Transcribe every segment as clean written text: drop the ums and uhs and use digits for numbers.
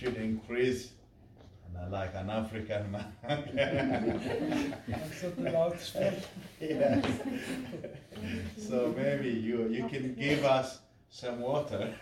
should increase. And like an African man. Yes. So maybe you can give us some water.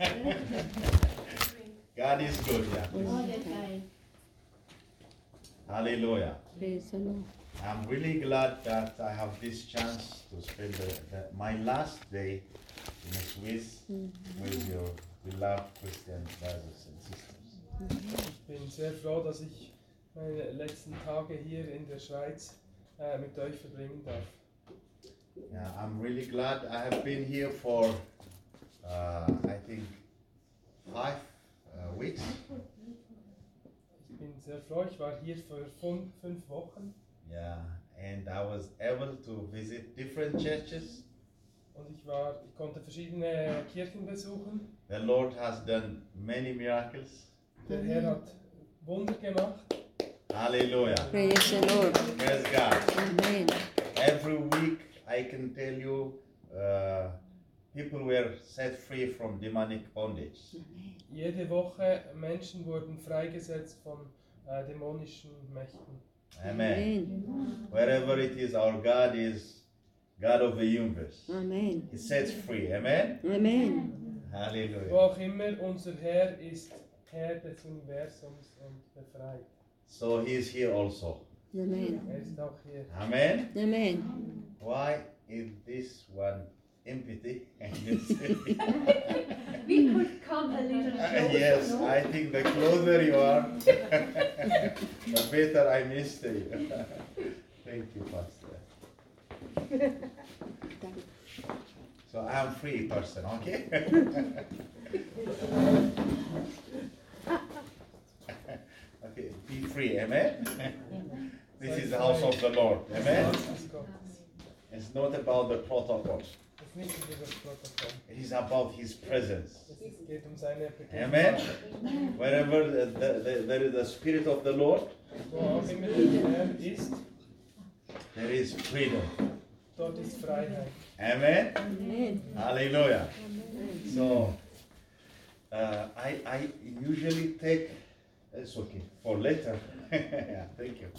God is good, yeah. All the time. Hallelujah. Praise the Lord. I'm really glad that I have this chance to spend my last day in Swiss with your beloved Christian brothers and sisters. Ich bin sehr froh, dass ich meine letzten Tage hier in der Schweiz mit euch verbringen darf. Yeah, I'm really glad. I have been here for, I think, 5 weeks. Ich bin sehr froh, ich war hier für 5 Wochen. Yeah, and I was able to visit different churches. Und ich konnte verschiedene Kirchen besuchen. The Lord has done many miracles. Der Herr hat Wunder gemacht. Hallelujah. Praise the Lord. Praise God. Amen. Every week I can tell you people were set free from demonic bondage. Jede Woche Menschen wurden freigesetzt von dämonischen Mächten. Amen. Wherever it is, our God is God of the universe. Amen. He sets free. Amen. Amen. Wo Hallelujah. auch immer unser Herr ist, Herr des Universums und befreit. So he is here also. Amen. Ist auch hier. Amen. Amen. Why is this one empty? And you say, We could come a little closer. yes, no? I think the closer you are, the better I miss you. Thank you, Pastor. So I am free person, okay? Okay, be free, amen? This is the house of the Lord, amen? It's not about the protocol. Es ist nicht über das Protokoll. It is about His presence. Es geht seine Amen? Begegnung. Wherever there is the Spirit of the Lord, Wo auch immer der Herr ist, there is freedom. dort ist Freiheit. Amen? Amen. Hallelujah. So, I usually take, it's okay, for later. Yeah, thank you.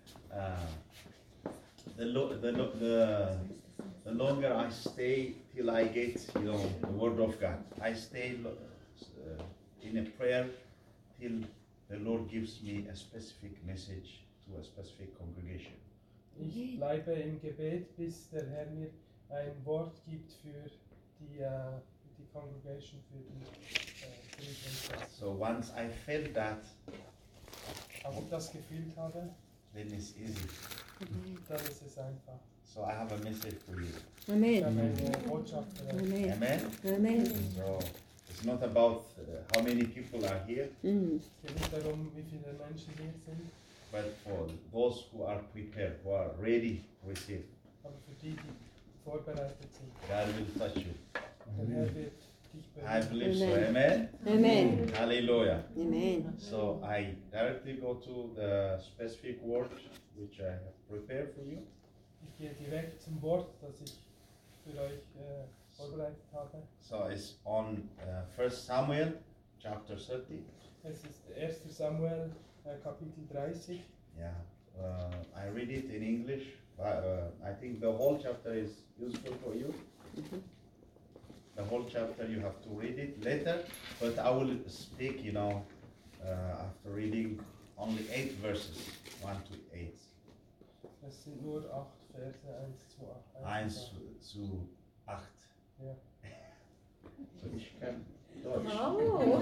The longer I stay till I get, the Word of God. I stay in a prayer till the Lord gives me a specific message to a specific congregation. Ich bleibe im Gebet, bis der Herr mir ein Wort gibt für die Congregation, für die So once I felt that, Als ich das gefühlt habe, then it's easy. dann ist es einfach. So I have a message for you. Ich habe Amen. eine Botschaft für euch. Amen. Amen? Amen. So it's not about how many people are here, Mm. Es geht nicht darum, wie viele Menschen hier sind, but for those who are prepared, who are ready to receive. aber für die, die vorbereitet sind. God will touch you. Der Herr wird dich I berühren. believe so. Amen. Amen? Amen. Hallelujah. Amen. So I directly go to the specific word which I have prepared for you. Ich gehe direkt zum Wort, das ich für euch vorbereitet habe. So it's on 1 Samuel chapter 30. Es ist 1. Samuel Kapitel 30. Yeah, I read it in English, but I think the whole chapter is useful for you. The whole chapter you have to read it later, but I will speak, after reading only 8 verses, 1 to 8. Es sind nur 8 Verse, 1 zu 8. 1 zu 8. Ja. So ich kann Deutsch. Oh.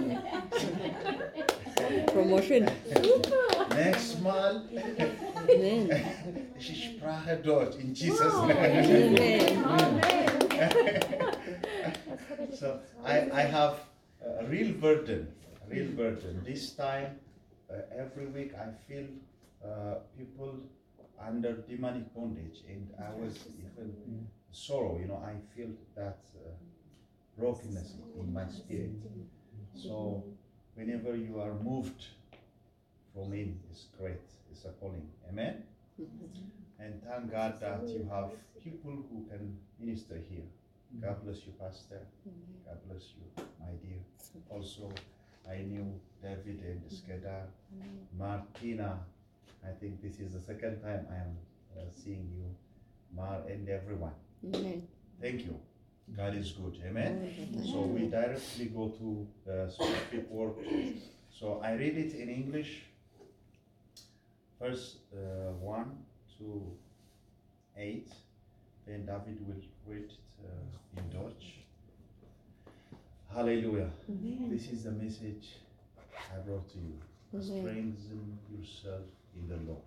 Promotion. Nächstes Mal, Amen. ich sprache Deutsch in Jesus' Wow. name. Amen. So I have a real burden. This time, every week I feel people under demonic bondage, and I was even sorrow. I feel that brokenness in my spirit. So whenever you are moved from Him, it's great. It's a calling. Amen. And thank God that you have people who can minister here. God bless you, Pastor. God bless you, my dear. Also, I knew David and Skedar, Martina. I think this is the second time I am seeing you, Mar, and everyone. Amen. Thank you. God is good. Amen. So we directly go to the specific word. So I read it in English. Verse 1 to 8. Then David will read it in Dutch. Hallelujah. This is the message I brought to you. Strengthen yourself in the Lord.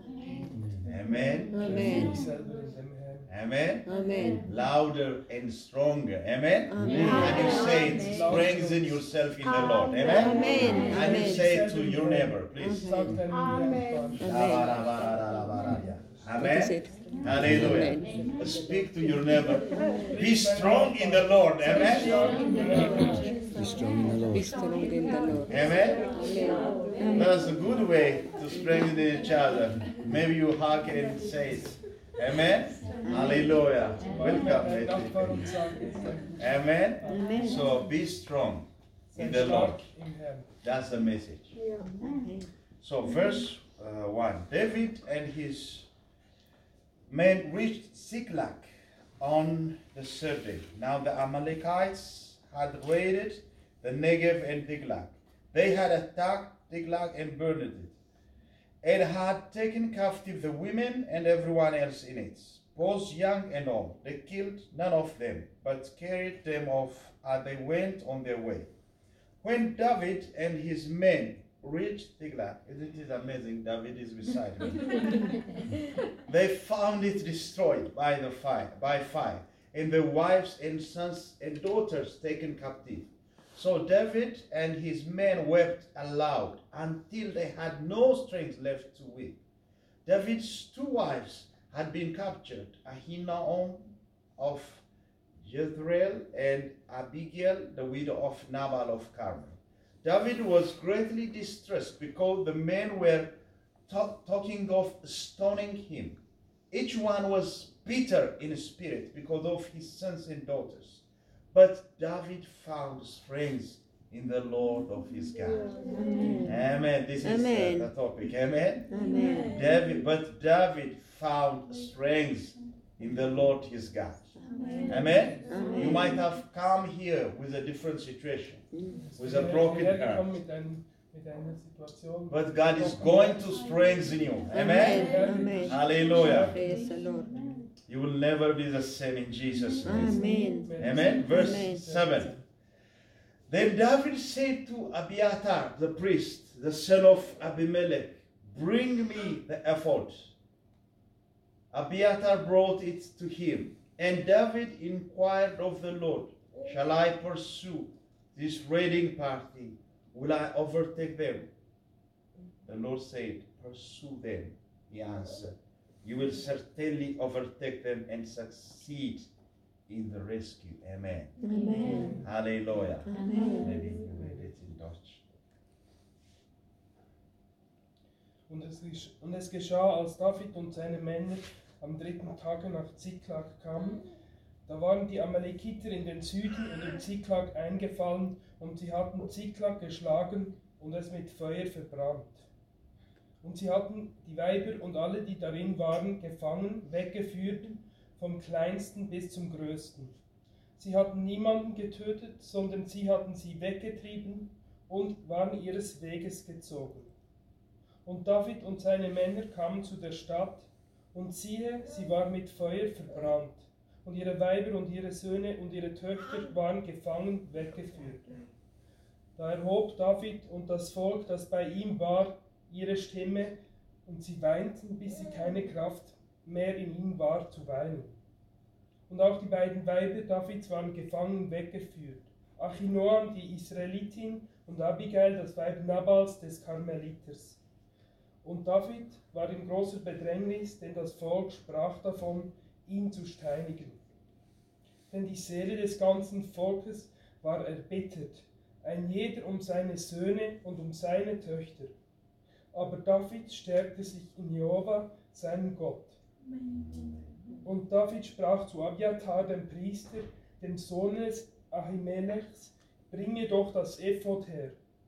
Amen. Amen. Selber in dem Herrn. Amen. Amen. Louder and stronger. Amen. Amen. And you say it, strengthen yourself in the Lord. Amen. Amen. And you Amen. say it to your neighbor, please. Sagt er in Amen. Japan. Amen. Hallelujah. Speak to your neighbor. Be strong in the Lord. Amen. Be strong in the Lord. Be strong in the Lord. Amen. Amen. That's a good way to strengthen each other. Maybe you hug and say it. Amen. Hallelujah. Welcome. Nachbar und sagt, Amen. Amen. So be strong in seid the Lord. stark im Herrn. That's the message. So verse 1. David and his men reached Ziklag on the third day. Now the Amalekites had raided the Negev and Ziklag. They had attacked Ziklag and burned it, and had taken captive the women and everyone else in it, both young and old. They killed none of them, but carried them off as they went on their way. When David and his men reached Ziklag, isn't it amazing? David is beside me. They found it destroyed by fire, and their wives and sons and daughters taken captive. So David and his men wept aloud until they had no strength left to weep. David's two wives had been captured, Ahinoam of Jezreel and Abigail, the widow of Nabal of Carmel. David was greatly distressed because the men were talking of stoning him. Each one was bitter in spirit because of his sons and daughters. But David found strength in the Lord of his God. Amen. This is the topic. Amen. Amen. David found strength in the Lord his God. Amen. Amen. You might have come here with a different situation, with a Ich bin broken hergekommen heart. mit einer Situation. But God is going to strengthen you. Amen. Amen. Hallelujah. Praise the Lord. You will never be the same in Jesus' name. Amen. Amen. Verse Amen. 7. Then David said to Abiathar, the priest, the son of Abimelech, bring me the ephod. Abiathar brought it to him. And David inquired of the Lord, shall I pursue this raiding party? Will I overtake them? The Lord said, pursue them. He answered, you will certainly overtake them and succeed in the rescue. Amen. Amen. Hallelujah. Amen. Maybe you read it in Dutch. Und es geschah, als David und seine Männer am dritten Tage nach Ziklag kamen, da waren die Amalekiter in den Süden und in Ziklag eingefallen, und sie hatten Ziklag geschlagen und es mit Feuer verbrannt. Und sie hatten die Weiber und alle, die darin waren, gefangen, weggeführt, vom Kleinsten bis zum Größten. Sie hatten niemanden getötet, sondern sie hatten sie weggetrieben und waren ihres Weges gezogen. Und David und seine Männer kamen zu der Stadt, und siehe, sie war mit Feuer verbrannt, und ihre Weiber und ihre Söhne und ihre Töchter waren gefangen weggeführt. Da erhob David und das Volk, das bei ihm war, ihre Stimme, und sie weinten, bis sie keine Kraft mehr in ihnen war zu weinen. Und auch die beiden Weiber Davids waren gefangen weggeführt, Achinoam, die Israelitin, und Abigail, das Weib Nabals des Karmeliters. Und David war in großer Bedrängnis, denn das Volk sprach davon, ihn zu steinigen. Denn die Seele des ganzen Volkes war erbittert, ein jeder um seine Söhne und um seine Töchter. Aber David stärkte sich in Jehova, seinem Gott. Und David sprach zu Abiathar, dem Priester, dem Sohn des Ahimelechs, bringe doch das Ephod her.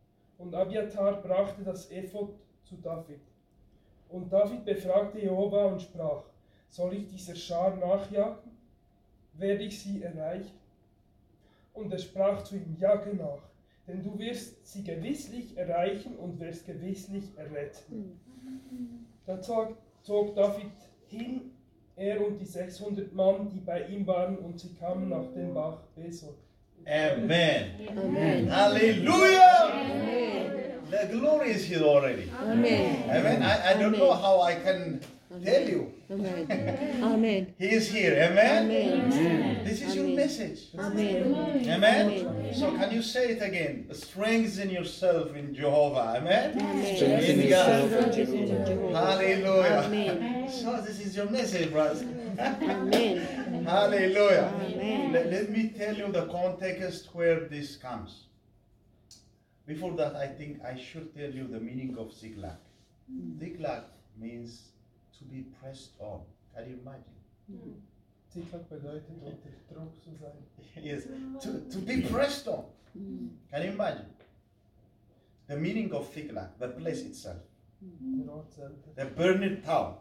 Und Abiathar brachte das Ephod zu David. Und David befragte Jehova und sprach: Soll ich dieser Schar nachjagen? Werde ich sie erreichen? Und er sprach zu ihm: Jage nach, denn du wirst sie gewisslich erreichen und wirst gewisslich erretten. Da zog David hin, er und die 600 Mann, die bei ihm waren, und sie kamen nach dem Bach Besor. Amen. Amen. Hallelujah. Amen. The glory is here already. Amen. Amen. I don't know how I can tell you. Amen. Amen. He is here. Amen. Amen. This is your Amen. message. Amen. Amen. Amen. So can you say it again? Strengthen yourself in Jehovah. Amen. Amen. In God. Jehovah. Hallelujah. Amen. So this is your message, brothers. Amen. Hallelujah. Amen. Let me tell you the context where this comes. Before that, I think I should tell you the meaning of Ziklag. Ziklag means to be pressed on. Can you imagine? Ziklag bedeutet, unter Druck zu sein. Yes, to be pressed on. Can you imagine? The meaning of Ziklag, the place itself, Der Ort selber. the burning town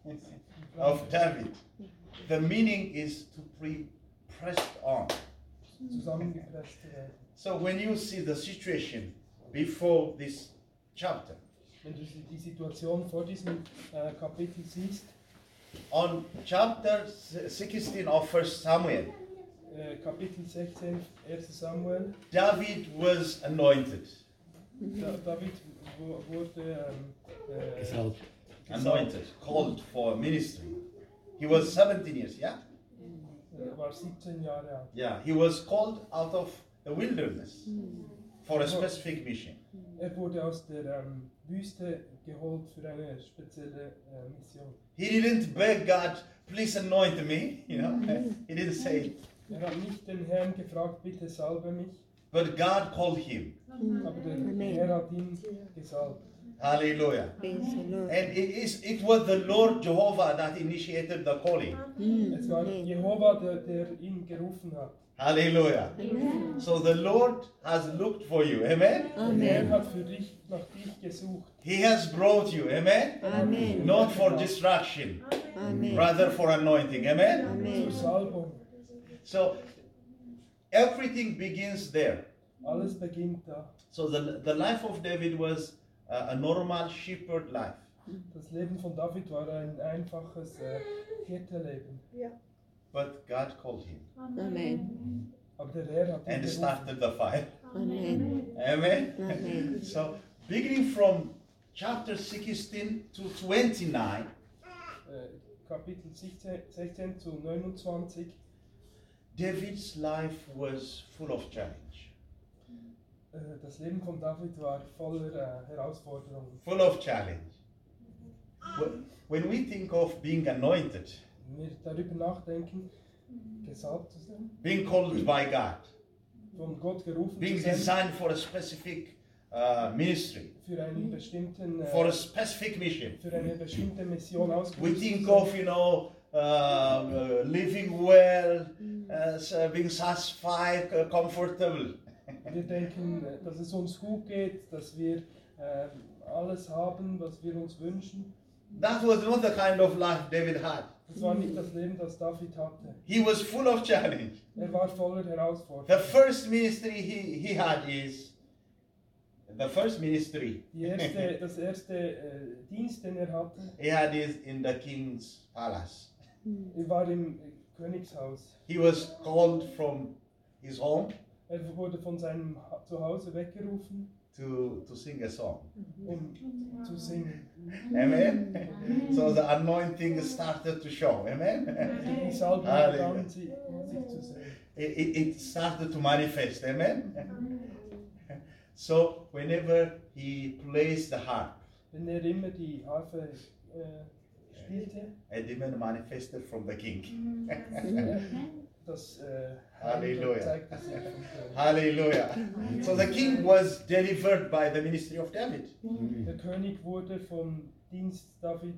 of David. The meaning is to be pressed on. Zusammengepresst zu werden. So when you see the situation before this chapter, Wenn du die Situation vor diesem Kapitel siehst, on chapter 16 of 1 Samuel, Kapitel 16, 1. Samuel, David was anointed. David wurde Gesalbt. Anointed, called for ministry. He was 17 years, yeah? war 17 Jahre alt. Yeah, he was called out of the wilderness for a specific mission. Wurde aus der Wüste geholt für eine spezielle Mission. He didn't beg God, please anoint me, you know. He didn't say, Hat nicht den Herrn gefragt, bitte salbe mich, but God called him. aber der Herr hat ihn gesalbt. Hallelujah. Praise the Lord. And it was the Lord Jehovah that initiated the calling. Es war Jehova, der ihn gerufen hat. Hallelujah. Amen. So the Lord has looked for you. Amen. Der Herr Amen. hat für dich, nach dich gesucht. He has brought you. Amen. Amen. Not for distraction, Amen. rather for anointing. Amen. Zur Amen. Salbung. So everything begins there. Alles beginnt da. So the life of David was a normal shepherd life. Das Leben von David war ein einfaches Hirtenleben. But God called him Amen. Aber der Herr hat ihn and gerufen. started the fire. Amen. Amen. Amen. So beginning from chapter 16 to 29, Kapitel 16 zu 29. David's life was full of challenge, Das Leben von David war voller Herausforderungen. full of challenge. When we think of being anointed, Wenn wir darüber nachdenken, gesalbt zu sein, being called by God, von Gott gerufen being zu sein, designed for a specific ministry, für einen bestimmten, for a specific mission. für eine bestimmte Mission We ausgerüstet think zu sein. of, living well, being satisfied, comfortable. Wir denken, dass es uns gut geht, dass wir alles haben, was wir uns wünschen. That was not the kind of life David had. Das war nicht das Leben, das David hatte. He was full of challenge. War voller The Herausforderungen. first ministry he had is the first ministry Das erste Dienst, den er hatte, he had is in the king's palace. war im Königshaus. He was called from his home Wurde von seinem Zuhause weggerufen, to sing a song. zu singen. Amen. So the anointing started to show. Amen. Die Salbung Halleluja. begann sich zu sehen. It started to manifest. Amen. So whenever he plays the harp, Wenn er immer die Harfe spielte, a demon manifested from the king. das Halleluja. zeigte sich vom König. Hallelujah. So the king was delivered by the ministry of David. Der König wurde vom Dienst David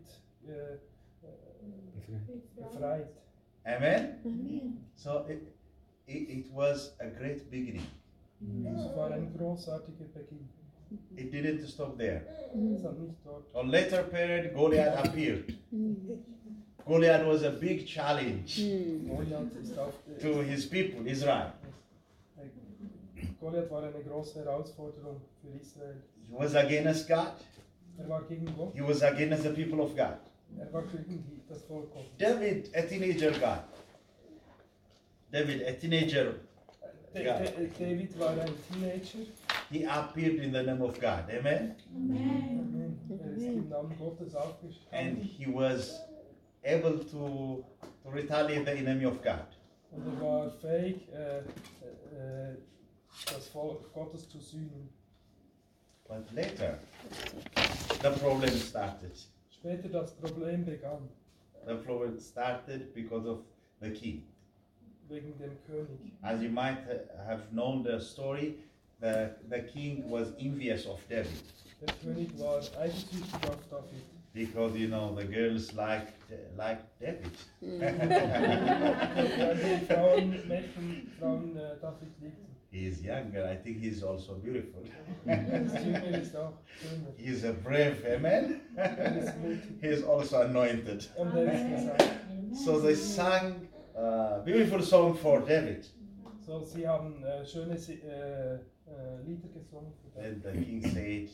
befreit. Amen. Amen. So it was a great beginning. Es war ein großartiger Beginn. It didn't stop there. Es hat nicht dort. On later period, Goliath appeared. Goliath was a big challenge Goliath ist auch. to his people, Israel. Goliath war eine große Herausforderung für Israel. He was against God. War gegen Gott. He was against the people of God. War gegen das Volk Gottes. David, a teenager guy. David, a teenager, David war ein Teenager. he appeared in the name of God. Amen? Amen. Ist im Namen Gottes And aufgestanden. he was able to retaliate the enemy of God. Und war fähig, das Volk Gottes zu sühnen. But later, the problem started. Später das Problem begann, The problem started because of the king. wegen dem König. As you might have known the story, the king was envious of David Der König war eifersüchtig auf David. because you know the girls liked David. Weil die Frauen David liebten. He's younger. I think he's also beautiful. Das Jünger ist auch schöner. He's a brave man. Ist mutig. He's also anointed. Und ist gesagt. So they sang a beautiful song for David. So, sie haben schöne Lieder gesungen für David. And the king said,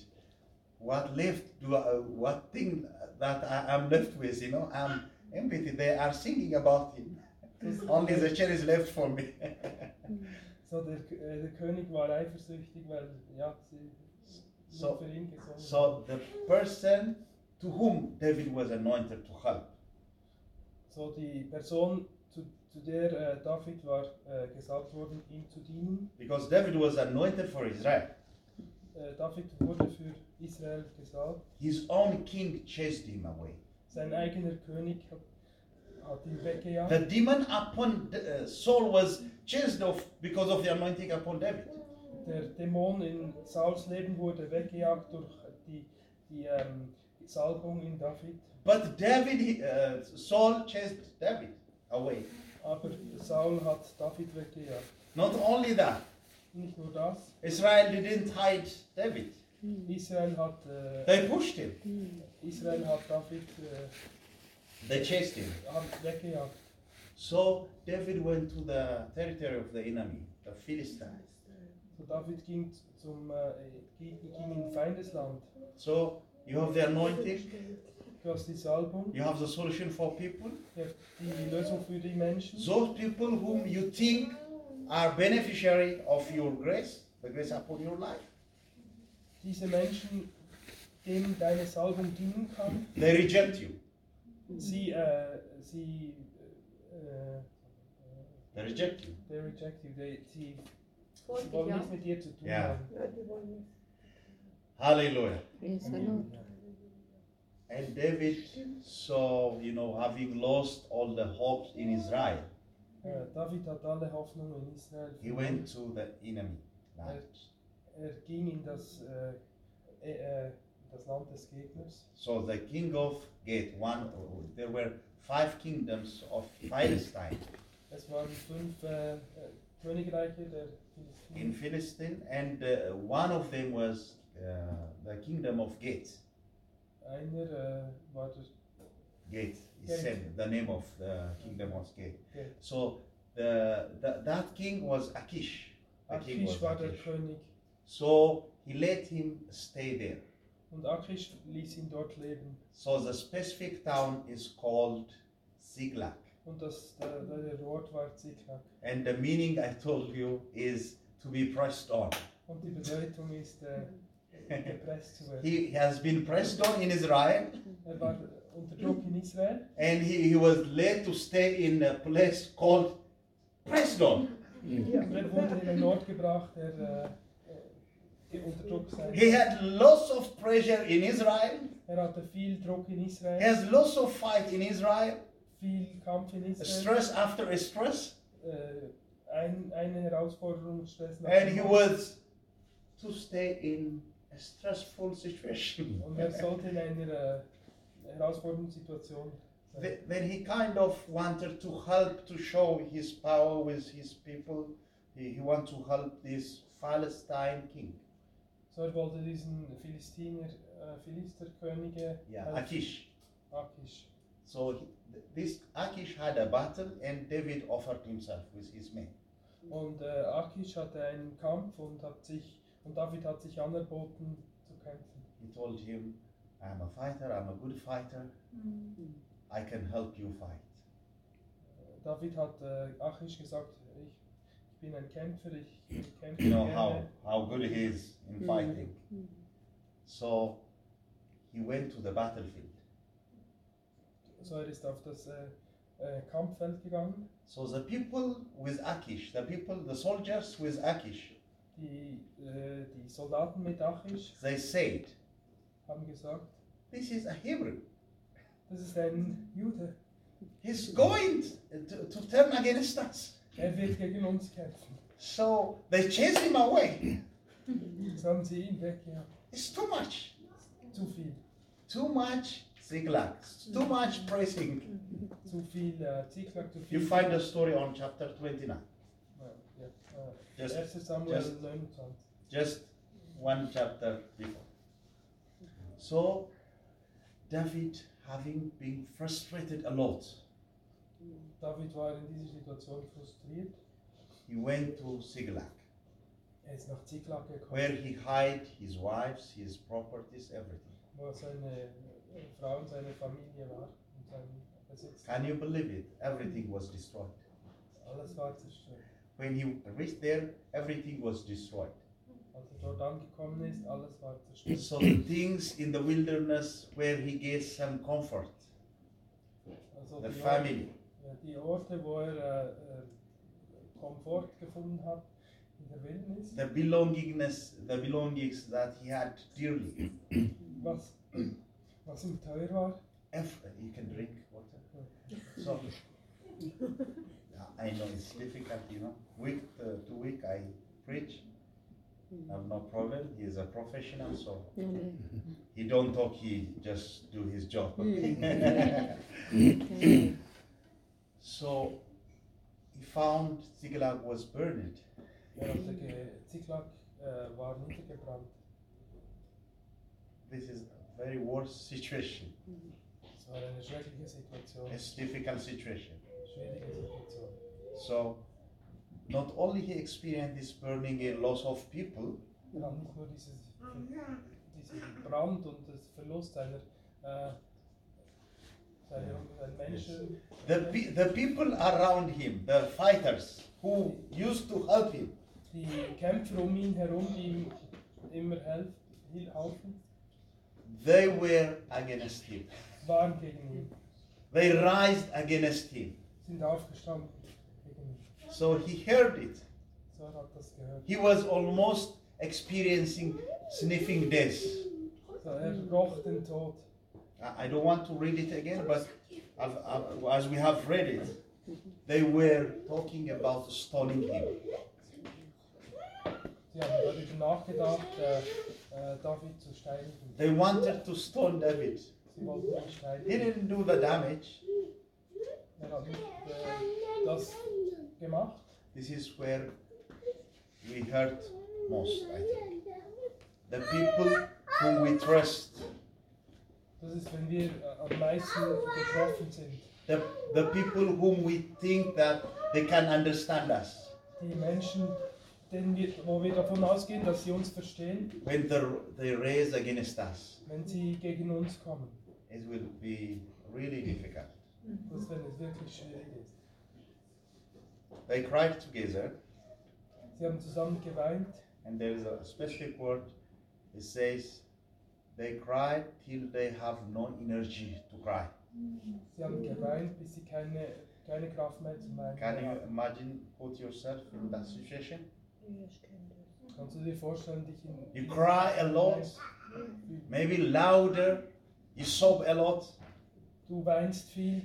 what thing that I am left with, you know, I'm empty. They are singing about him. Only the chair is left for me. So, der König war eifersüchtig, weil ja, sie So- für ihn gesungen So the person to whom David was anointed to help, So, die Person, zu der David war gesalbt worden, ihm zu dienen. because David was anointed for Israel. David wurde für Israel gesalbt. His own king chased him away. Sein eigener König hat ihn weggejagt. The demon upon Saul was chased off because of the anointing upon David. Der Dämon in Sauls Leben wurde weggejagt durch die Salbung in David. But Saul chased David away. Aber Saul hat David weggejagt. Not only that, Nicht nur das, Israel didn't hide David. Israel hat They pushed him. David They chased him. weggejagt. So David went to the territory of the enemy, the Philistines. So David ging in Feindesland. So you have the anointing, Du hast die Salbung, you have the solution for people. du hast die Lösung für die Menschen. Those people whom you think are beneficiary of your grace, the grace upon your life, Diese Menschen, denen deine Salbung dienen kann, they reject you. sie They reject you. they reject you, sie Folgt wollen ja. nichts mit dir zu tun Ja. haben. Hallelujah. Praise the Lord. And David saw, you know, having lost all the hopes in Israel, David hat alle Hoffnung in Israel he verloren. went to the enemy land. Ging in das Land des Gegners. So the king of Gath, there were 5 kingdoms of Palestine Es waren 5 Königreiche der in Philistinen. Philistine, and one of them was the kingdom of Gath. Einer war der Gath is Gath. said, the name of the kingdom was Gath. Gath. So that king was Achish. The king Achish war der Achish. König. So he let him stay there. Und Achish ließ ihn dort leben. So the specific town is called Ziklag. Und der Ort war Ziklag. And the meaning I told you is to be pressed on. Und die Bedeutung ist, gepresst zu werden. He has been pressed on in Israel, War unter Druck in Israel. and he was led to stay in a place called pressed on. Und wurde in einen Ort gebracht, der unter Druck sein. He had lots of pressure in Israel. Hatte viel Druck in He Israel, has lots of fight in Israel. viel Kampf in Israel. Stress after stress. Eine Herausforderung, Stress nach And dem he anderen. was to stay in a stressful situation. Und sollte in einer herausfordernden Situation sein. Then he kind of wanted to help to show his power with his people. He wanted to help this Palestine king. So, er wollte diesen Philisterkönige Yeah, helfen. Achish. Achish. So this Achish had a battle, and David offered himself with his men. Und Achish hatte einen Kampf und David hat sich anerboten zu kämpfen. He told him, I'm a fighter, I'm a good fighter, I can help you fight. David hat Achish gesagt, ich bin ein Kämpfer, ich kämpfe You know gerne. how good he is in fighting. So he went to the battlefield. So, er ist auf das Kampffeld gegangen. So the people with Achish, the soldiers with Achish, Die Soldaten mit Achish they said, haben gesagt, this is a Hebrew. das ist ein Jude, He's going to turn against us. er wird gegen uns kämpfen. So they chased him away. So haben sie ihn weggejagt. It's too much. Zu viel. Too much Ziklag. Too much praising. Zu viel Ziklag, zu You viel. find the story on chapter 29. Just- 1. Samuel just- 29. Just one chapter before. So David, having been frustrated a lot, David war in dieser Situation frustriert. he went to Ziklag, Er ist nach Ziklag gekommen, where he hid his wives, his properties, everything. wo seine Frau und seine Familie war und sein Besitz. Can you believe it? Everything was destroyed. Alles war zerstört. When he reached there, everything was destroyed. Als er dort angekommen ist, alles war zerstört. So the things in the wilderness where he gets some comfort, Also the die family, Die Orte, wo er Komfort gefunden hat in der Wildnis, the belongings that he had dearly. was ihm teuer war. You can drink water. So, yeah, I know it's difficult, you know. Week to week I preach. I have no problem. He is a professional, so Amen. he don't talk. He just do his job. Okay. So he found Ziklag was burned. Ziklag war niedergebrannt. This is a very worse situation. Es war eine schreckliche Situation, It's a difficult situation. schwierige Situation. So not only he experienced this burning, a loss of people, Er hat nicht nur diesen Brand und das Verlust seiner Menschen. the people around him, the fighters who used to help him, Die Kämpfer um ihn herum, die ihm immer helfen, they were against him. waren gegen ihn, They rised against him. sind aufgestanden gegen ihn. So he heard it. So er hat das gehört. He was almost experiencing sniffing death. So er roch den Tod. I don't want to read it again, but as we have read it, they were talking about stoning him. Sie haben darüber nachgedacht, David zu steinigen. They wanted to stone David. Sie wollten ihn He steinigen. didn't do the damage. Er hat nicht das gemacht. This is where we hurt most, I think. The people whom we trust, Das ist, wenn wir am meisten getroffen sind. the people whom we think that they can understand us. Die Menschen, wo wir davon ausgehen, dass sie uns verstehen, When they raise against us, wenn sie gegen uns kommen. it will be really difficult. Das ist, wenn es wirklich schwierig ist. They cried together, Sie haben zusammen geweint. and there is a specific word. It says, they cried till they have no energy to cry. Sie haben geweint, bis sie keine Kraft mehr zum Weinen Can you hatten. imagine, put yourself in that situation? Kannst du dir vorstellen, dich in... You cry a lot, maybe louder, you sob a lot, Du weinst viel.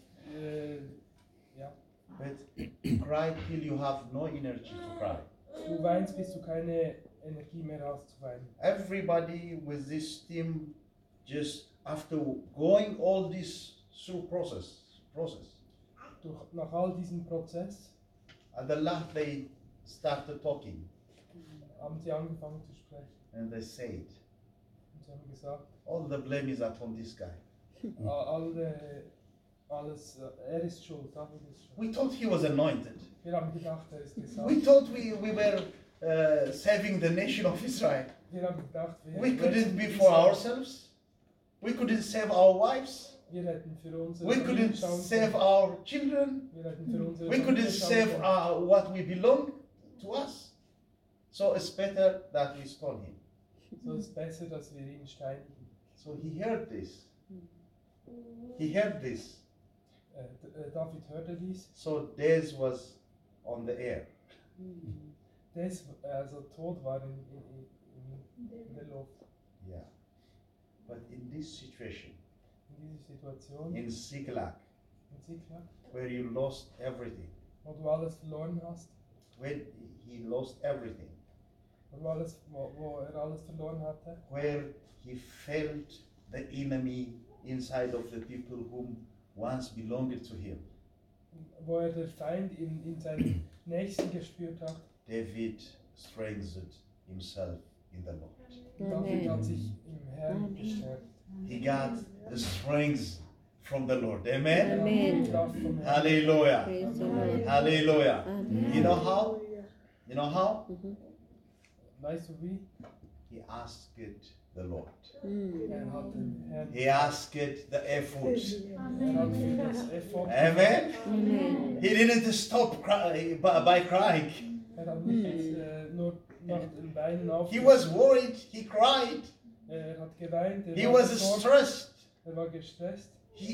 Ja. but you cry till you have no energy to cry. Du weinst, bis du keine Energie mehr hast zu weinen. Everybody with this team, just after going all this through process, Nach all diesem Prozess at the last they started talking. haben sie angefangen zu sprechen. And they said, Und sie haben gesagt, all the blame is upon this guy. Er ist schuld, David ist schuld. We thought he was anointed. Wir haben gedacht, er ist We gesalbt. thought we were saving the nation of Israel. Wir haben gedacht, We couldn't be for ourselves. We couldn't save our wives. Wir hätten für unsere We Familien couldn't schauen save können. our children. Wir hätten für unsere We Familien couldn't schauen save können. what we belong to us. So it's better that we stone him. So ist es besser, dass wir ihn steinigen. So he heard this. He heard this. David hörte dies. So Des was on the air. Also Tod war in der Luft. Yeah. But in this situation, In dieser Situation, in Ziklag, in Ziklag, where you lost everything, wo du alles verloren hast, when he lost everything, wo er alles verloren hatte, where he felt the enemy inside of the people whom once belonged to him, wo er der Feind in seinem Nächsten gespürt hat. David strengthened himself in the Lord. David hat sich im Herrn Amen. gestärkt. He got the strength from the Lord. Amen. Amen. Die Kraft vom Herrn. Hallelujah. Praise the Lord. Hallelujah. Amen. You know how? You know how? Weißt du wie? He asked the Lord. Er hat den Herrn. He asked the effort. Er hat für das Effort. Amen. Amen. He didn't stop by crying. Er hat nicht nur nach dem Weinen He aufgehört. was worried. He cried. Er hat geweint. He Er war was besorgt, stressed. er war gestresst.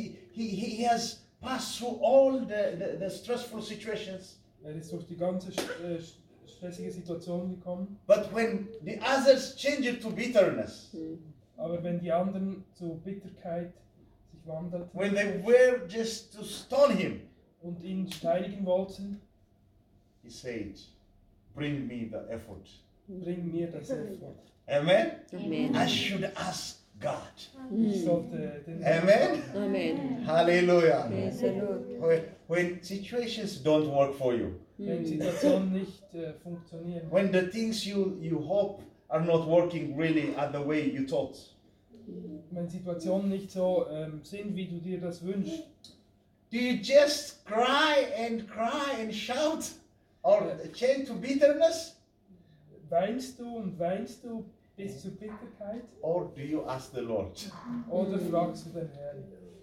He has passed through all the stressful situations. Er ist durch die ganze stressige Situation gekommen. But when the others changed to bitterness, Aber wenn die anderen zu Bitterkeit sich wandelten when they were just to stone him, und ihn steinigen wollten, he said, bring me the effort. bring mir das Effort. Amen? Amen. I should ask God. Ich sollte den Amen? Amen. Hallelujah. Praise the Lord. When situations don't work for you, Wenn Situationen nicht funktionieren, when the things you hope are not working really at the way you thought, wenn Situationen nicht so sind, wie du dir das wünschst, do you just cry and shout or change to bitterness? weinst du bis zur Bitterkeit Or do you ask the Lord? oder fragst du den Herrn?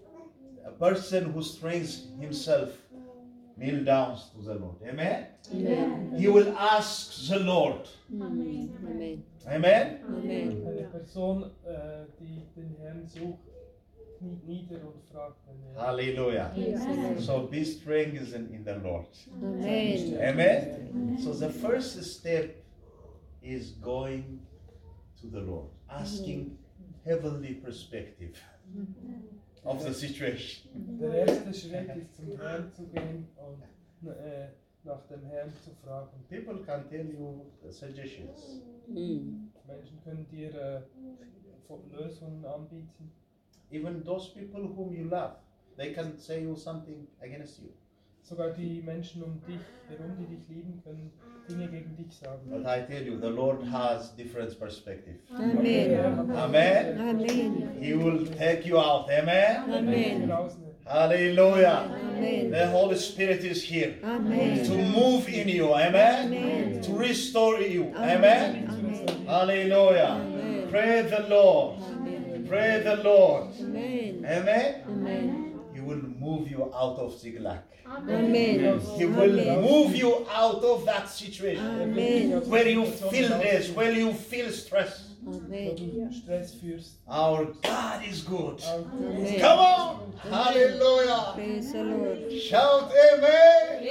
A person who strengthens himself kneel down to the Lord. Amen? Amen. He will ask the Lord. Amen. Amen? Amen. Eine Person, die den Herrn sucht, kniet nieder und fragt den Herrn. Hallelujah. Praise the Lord. So be strengthened in the Lord. Amen. Amen? So the first step is going to the Lord, asking heavenly perspective of the situation. Der erste Schritt ist, zum Herrn zu gehen und nach dem Herrn zu fragen. People can tell you suggestions. Menschen können dir Lösungen anbieten. Even those people whom you love, they can say you something against you. Sogar die Menschen um dich herum, die dich lieben, können Dinge gegen dich sagen. But I tell you, the Lord has different perspective. Amen. Amen. Amen. He will take you out. Amen. Amen. Hallelujah. Amen. The Holy Spirit is here Amen. to move in you. Amen. Amen. To restore you. Amen. Amen. Hallelujah. Amen. Pray the Lord. Amen. Pray the Lord. Amen. Amen. Amen. He will move you out of Ziklag. Amen. He will Amen. move you out of that situation Amen. where you feel this, where you feel stress. Wo Amen. du Stress führst. Our God is good. Amen. Come on. Hallelujah. Praise the Lord. Shout amen.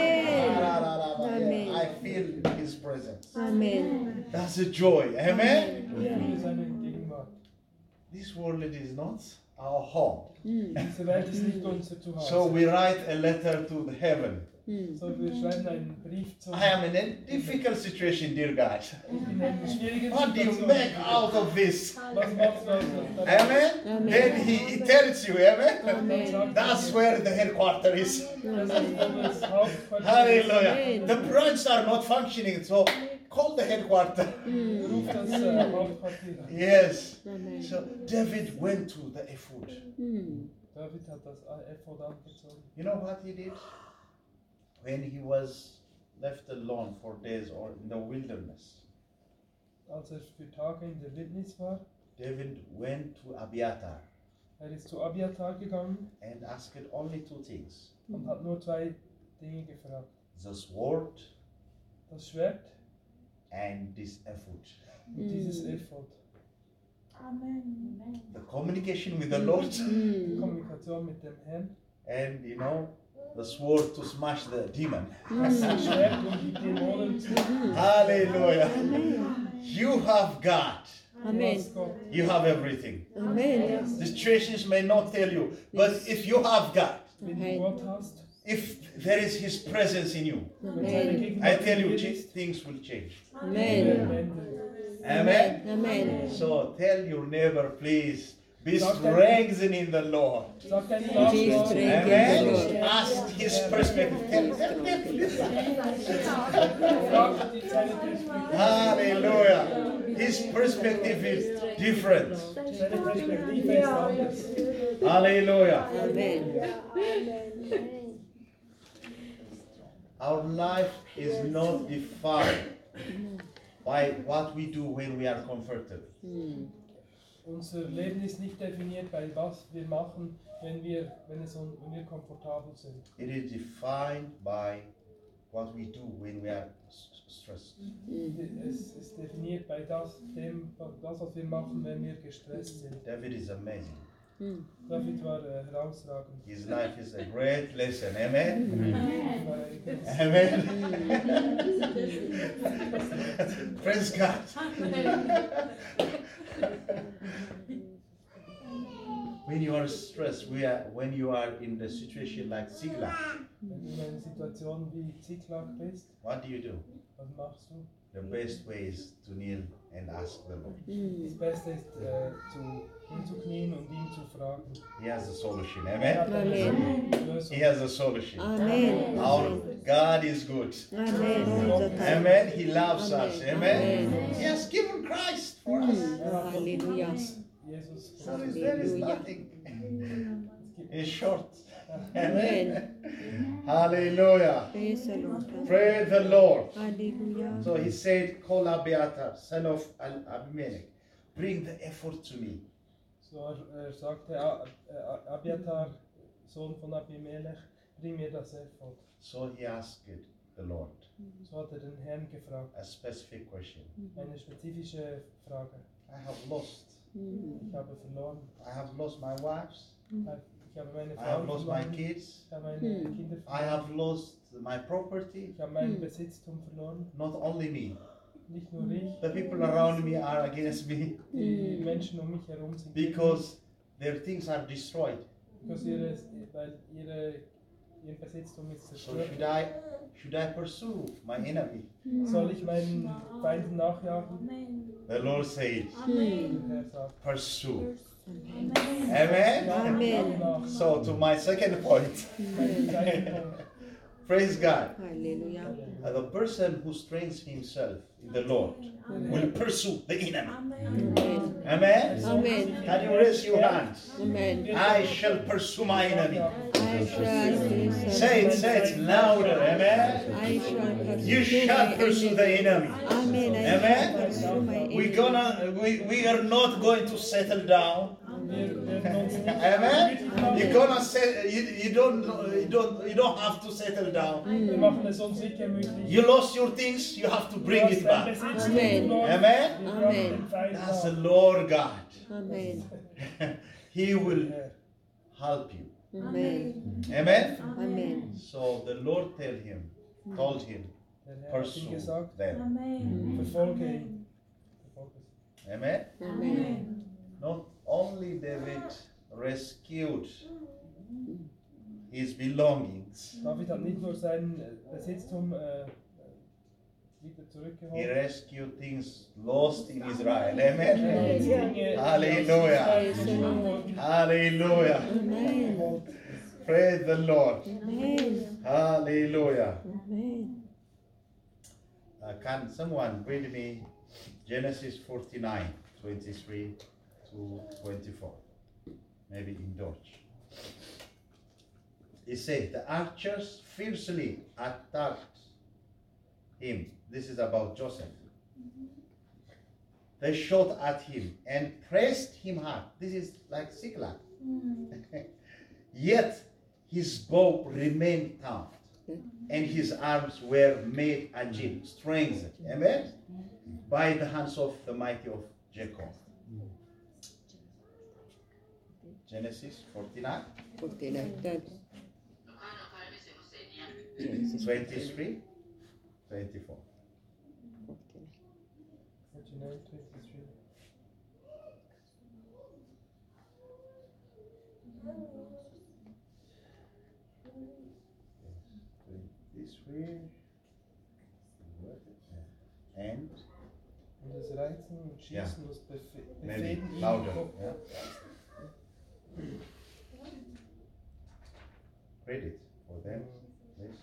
Amen. I feel his presence. Amen. That's a joy. Amen. Fühle seine Gegenwart. This world is not our home. Diese Welt ist nicht unser Zuhause. So we write a letter to the heaven. So, wir schreiben einen Brief zum I am in a difficult situation, dear God. Ich bin in einer schwierigen What do you Situation. make out of this? Was machst du aus der Amen? Amen. Then he tells you, amen? Amen. That's where the headquarters is. Das ist das Hauptquartier. Hallelujah. Amen. The branches are not functioning, so call the headquarters. Ruf das Hauptquartier an. Yes. Amen. So David went to the ephod. David hat das Ephod angezogen. You know what he did? When he was left alone for days or in the wilderness, Als für Tage in der Wildnis war, David went to Abiathar ist zu Abiathar gegangen and asked only two things: und hat nur 2 Dinge gefragt. the sword Das Schwert and this ephod. und dieses Ephod. Amen. The communication with the Lord Die Kommunikation mit dem Herrn. and the sword to smash the demon. Das Schwert, um die Dämonen zu Hallelujah. You have God. Amen. hast Gott. You have everything. Amen. The situations may not tell you, but if you have God, Wenn du Gott hast, if there is His presence in you, wenn seine Amen. I Gegenwart tell you, in dir ist, things will change. Amen. Amen. Amen. So tell your neighbor, please, be Sag dein- strengthened in the Lord. Sag deinem Be Nachbarn, strengthened. Amen. Ask His perspective. Tell them, please. frag die seine Perspektive. Hallelujah. His perspective is different. Seine Perspektive ist anders. Hallelujah. Amen. Our life is not defined by what we do when we are comfortable. Unser Leben ist nicht definiert bei was wir machen, wenn wir komfortabel sind. It is defined by what we do when we are stressed. Es ist definiert bei das, was wir machen, wenn wir gestresst sind. David is amazing. David war herausragend. His life is a great lesson. Amen. War ein Amen. Praise God. When you are stressed, when you are in the situation like Ziklag, Wenn du in einer Situation wie Ziklag bist, what do? was machst du? The best way is to kneel and ask the Lord. Das Beste ist, hinzuknien und ihn zu fragen. He has a solution. Er Amen. hat eine Amen. Lösung. He has a solution. Amen. Our God is good. Amen. Amen. He loves us. Amen. Amen. He has given Christ for us. Hallelujah. Jesus. So there is nothing. In short. Amen. Hallelujah. Praise the Lord. Praise the Lord. Hallelujah. So he said, call Abiathar, son of Abimelech. Bring the effort to me. So sagte Abiathar, Sohn von Abimelech, bring mir das Ephod. So he asked the Lord So hat den Herrn gefragt. a specific question. Eine spezifische Frage. I have lost. Ich habe verloren. I have lost my wives. Ich habe meine I have Frau lost my verloren. kids. Ich habe meine Kinder I verloren. have lost my property. Ich habe meinen Besitztum verloren. Not only me. Nicht nur ich. The people around me are against me Die Menschen um mich herum sind because their things are destroyed. weil ihr Besitztum ist So zerstört. should I pursue my enemy? Soll ich meinen Feinden nachjagen? The Lord said, Der Herr sagt. pursue. Ja, Amen. Amen. nach. So to my second point, Mein zweiter Punkt. praise God. Hallelujah. The person who strengthens himself in the Lord will pursue the enemy. Amen. Amen. Amen. Can you raise your hands? Amen. I shall pursue my enemy. I shall Say it louder. Amen. I shall pursue You shall my pursue the enemy. Amen. I Amen. shall pursue my We are not going to settle down. Wir werden uns nicht Amen. You're gonna say you don't have to settle down. Wir machen es uns nicht gemütlich. You lost your things, you have to bring it back. Amen. Amen. Amen. That's the Lord God. Amen. He will help you. Amen. Amen. Amen. So the Lord told him, Der Herr hat ihm pursue gesagt, them. verfolge ihn. Verfolge sie. Amen. Amen. Not only David rescued his belongings, David hat nicht nur sein Besitztum wieder he zurückgeholt. rescued things lost in Israel. Amen. Er hat Dinge Hallelujah. aus Israel wurden Hallelujah. Amen. geholt. Praise the Lord. Amen. Hallelujah. Amen. can someone read me Genesis 49, 23 to 24? Maybe in Dutch. It says, the archers fiercely attacked him. This is about Joseph. They shot at him and pressed him hard. This is like Siklag. Yet his bow remained taut, and his arms were made agile, strengthened, amen, by the hands of the mighty of Jacob. Genesis 49, 23, 24. 49, 23. This way. And Und das Reizen und Schießen, das maybe befehlen ihn. louder. Yeah. Read it for them, please.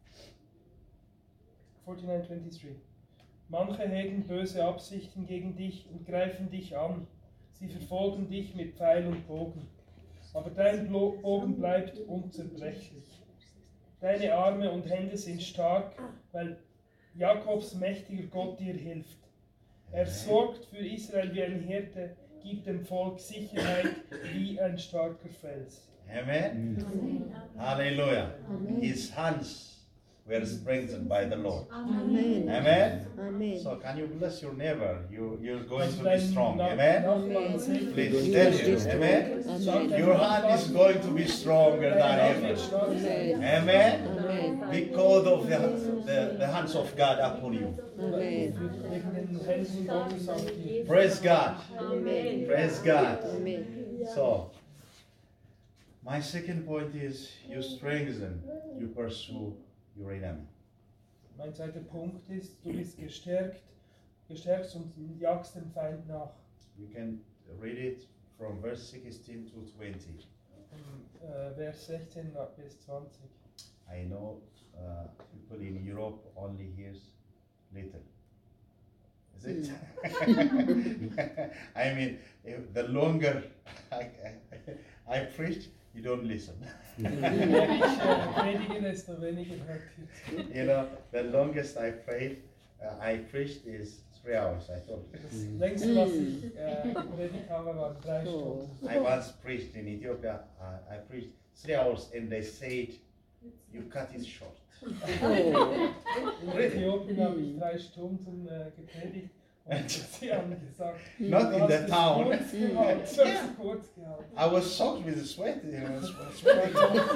49:23. Manche hegen böse Absichten gegen dich und greifen dich an. Sie verfolgen dich mit Pfeil und Bogen. Aber dein Bogen bleibt unzerbrechlich. Deine Arme und Hände sind stark, weil Jakobs mächtiger Gott dir hilft. Er sorgt für Israel wie ein Hirte, gibt dem Volk Sicherheit wie ein starker Fels. Amen. Hallelujah. His hands were strengthened by the Lord. Amen. Amen. Amen. So can you bless your neighbor? You're going Also to be dein strong. Nach- Amen. Nachbarn segnen. Please tell him. Amen. Amen. Your hand is going to be stronger than ever. Amen. Amen. Amen. Because of the hands of God upon you. Amen. Wegen den Händen Gottes auf dir. Praise God. Amen. Praise God. Amen. So, my second point is you strengthen, you pursue your enemy. Mein zweiter Punkt ist, du bist gestärkt und jagst dem Feind nach. You can read it from verse 16 to 20. Vers 16 bis 20. I know people in Europe only hears little. Is it? I mean, if the longer I preach, you don't listen. Je mehr ich predige, desto weniger hört ihr. You know, the longest I preached is 3 hours, I told you. Das längste, was ich gepredigt habe, waren 3 Oh. Stunden. I once preached in Ethiopia, I preached 3 hours and they said, you cut it short. Oh. In Äthiopien habe ich 3 Stunden gepredigt und sie haben gesagt, Not du in hast the es town. kurz gehalten, du hast es kurz gehalten. I was soaked with sweat, you know, sweating.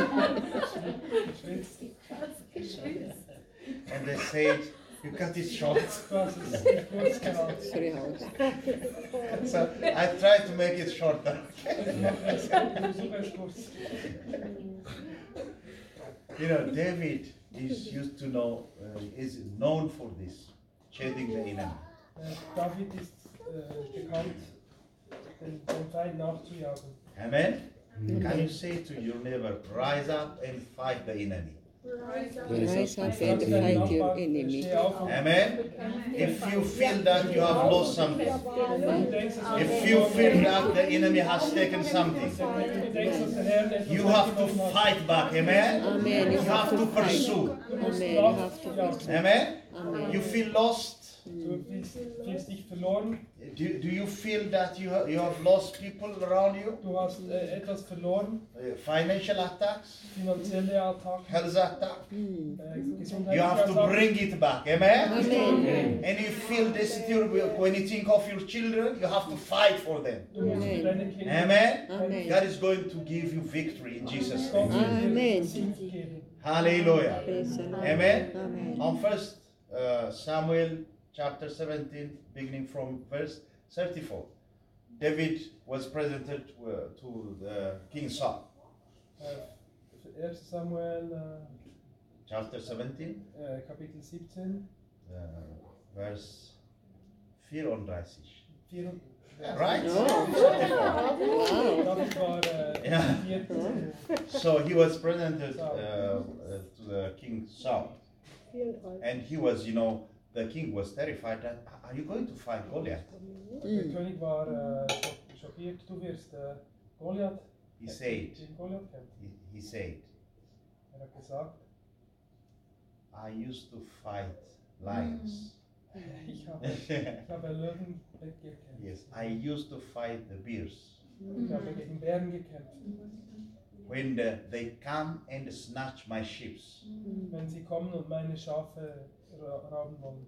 Schwitzt. And they said, you cut it short. Du hast es kurz gehalten. 3 hours. So I tried to make it shorter. Ich mache es versuche es kurz. You know, David is used to know, is known for this, chasing the enemy. David ist bekannt, den Feind nachzujagen. Amen? Can you say to your neighbor, rise up and fight the enemy? Rise up and fight your enemy. Steh auf und Amen? If you feel that you have lost something, du denkst, dass if you feel that the enemy has taken something, du denkst, dass der Herr etwas you have to weggenommen hat. fight back. Amen? Amen. You have to pursue. Du musst Amen. You have to nachjagen. Amen? Amen. You feel lost? Du fühlst dich verloren, Do you feel that you have lost people around you? du hast etwas verloren, Financial attacks, finanzielle Attacken, health attacks. Gesundheitliche You have to Attacken. bring it back. Amen? Amen. And you feel this when you think of your children, you have to fight for them. Du musst für deine Kinder Amen? Amen. God is going to give you victory in Jesus' Gott name. wird dir Amen. Sieg geben. Hallelujah. Praise the Lord. Amen. Amen. On first Samuel chapter 17, beginning from verse 34, David was presented to the King Saul. 1. Samuel, Chapter 17, Kapitel 17, verse 34. 4. Right? Oh. 34. Wow. David war Ja. vierte. So he was presented to the King Saul. And he was, the king was terrified that, are you going to fight Goliath? Der König war schockiert, du wirst Goliath He said, gegen Goliath kämpfen. he said, Hat gesagt, I used to fight lions. ich habe Löwen gekämpft. Yes, I used to fight the bears. Ich habe gegen Bären gekämpft. When they come and snatch my sheep, Wenn sie kommen und meine Schafe rauben wollen,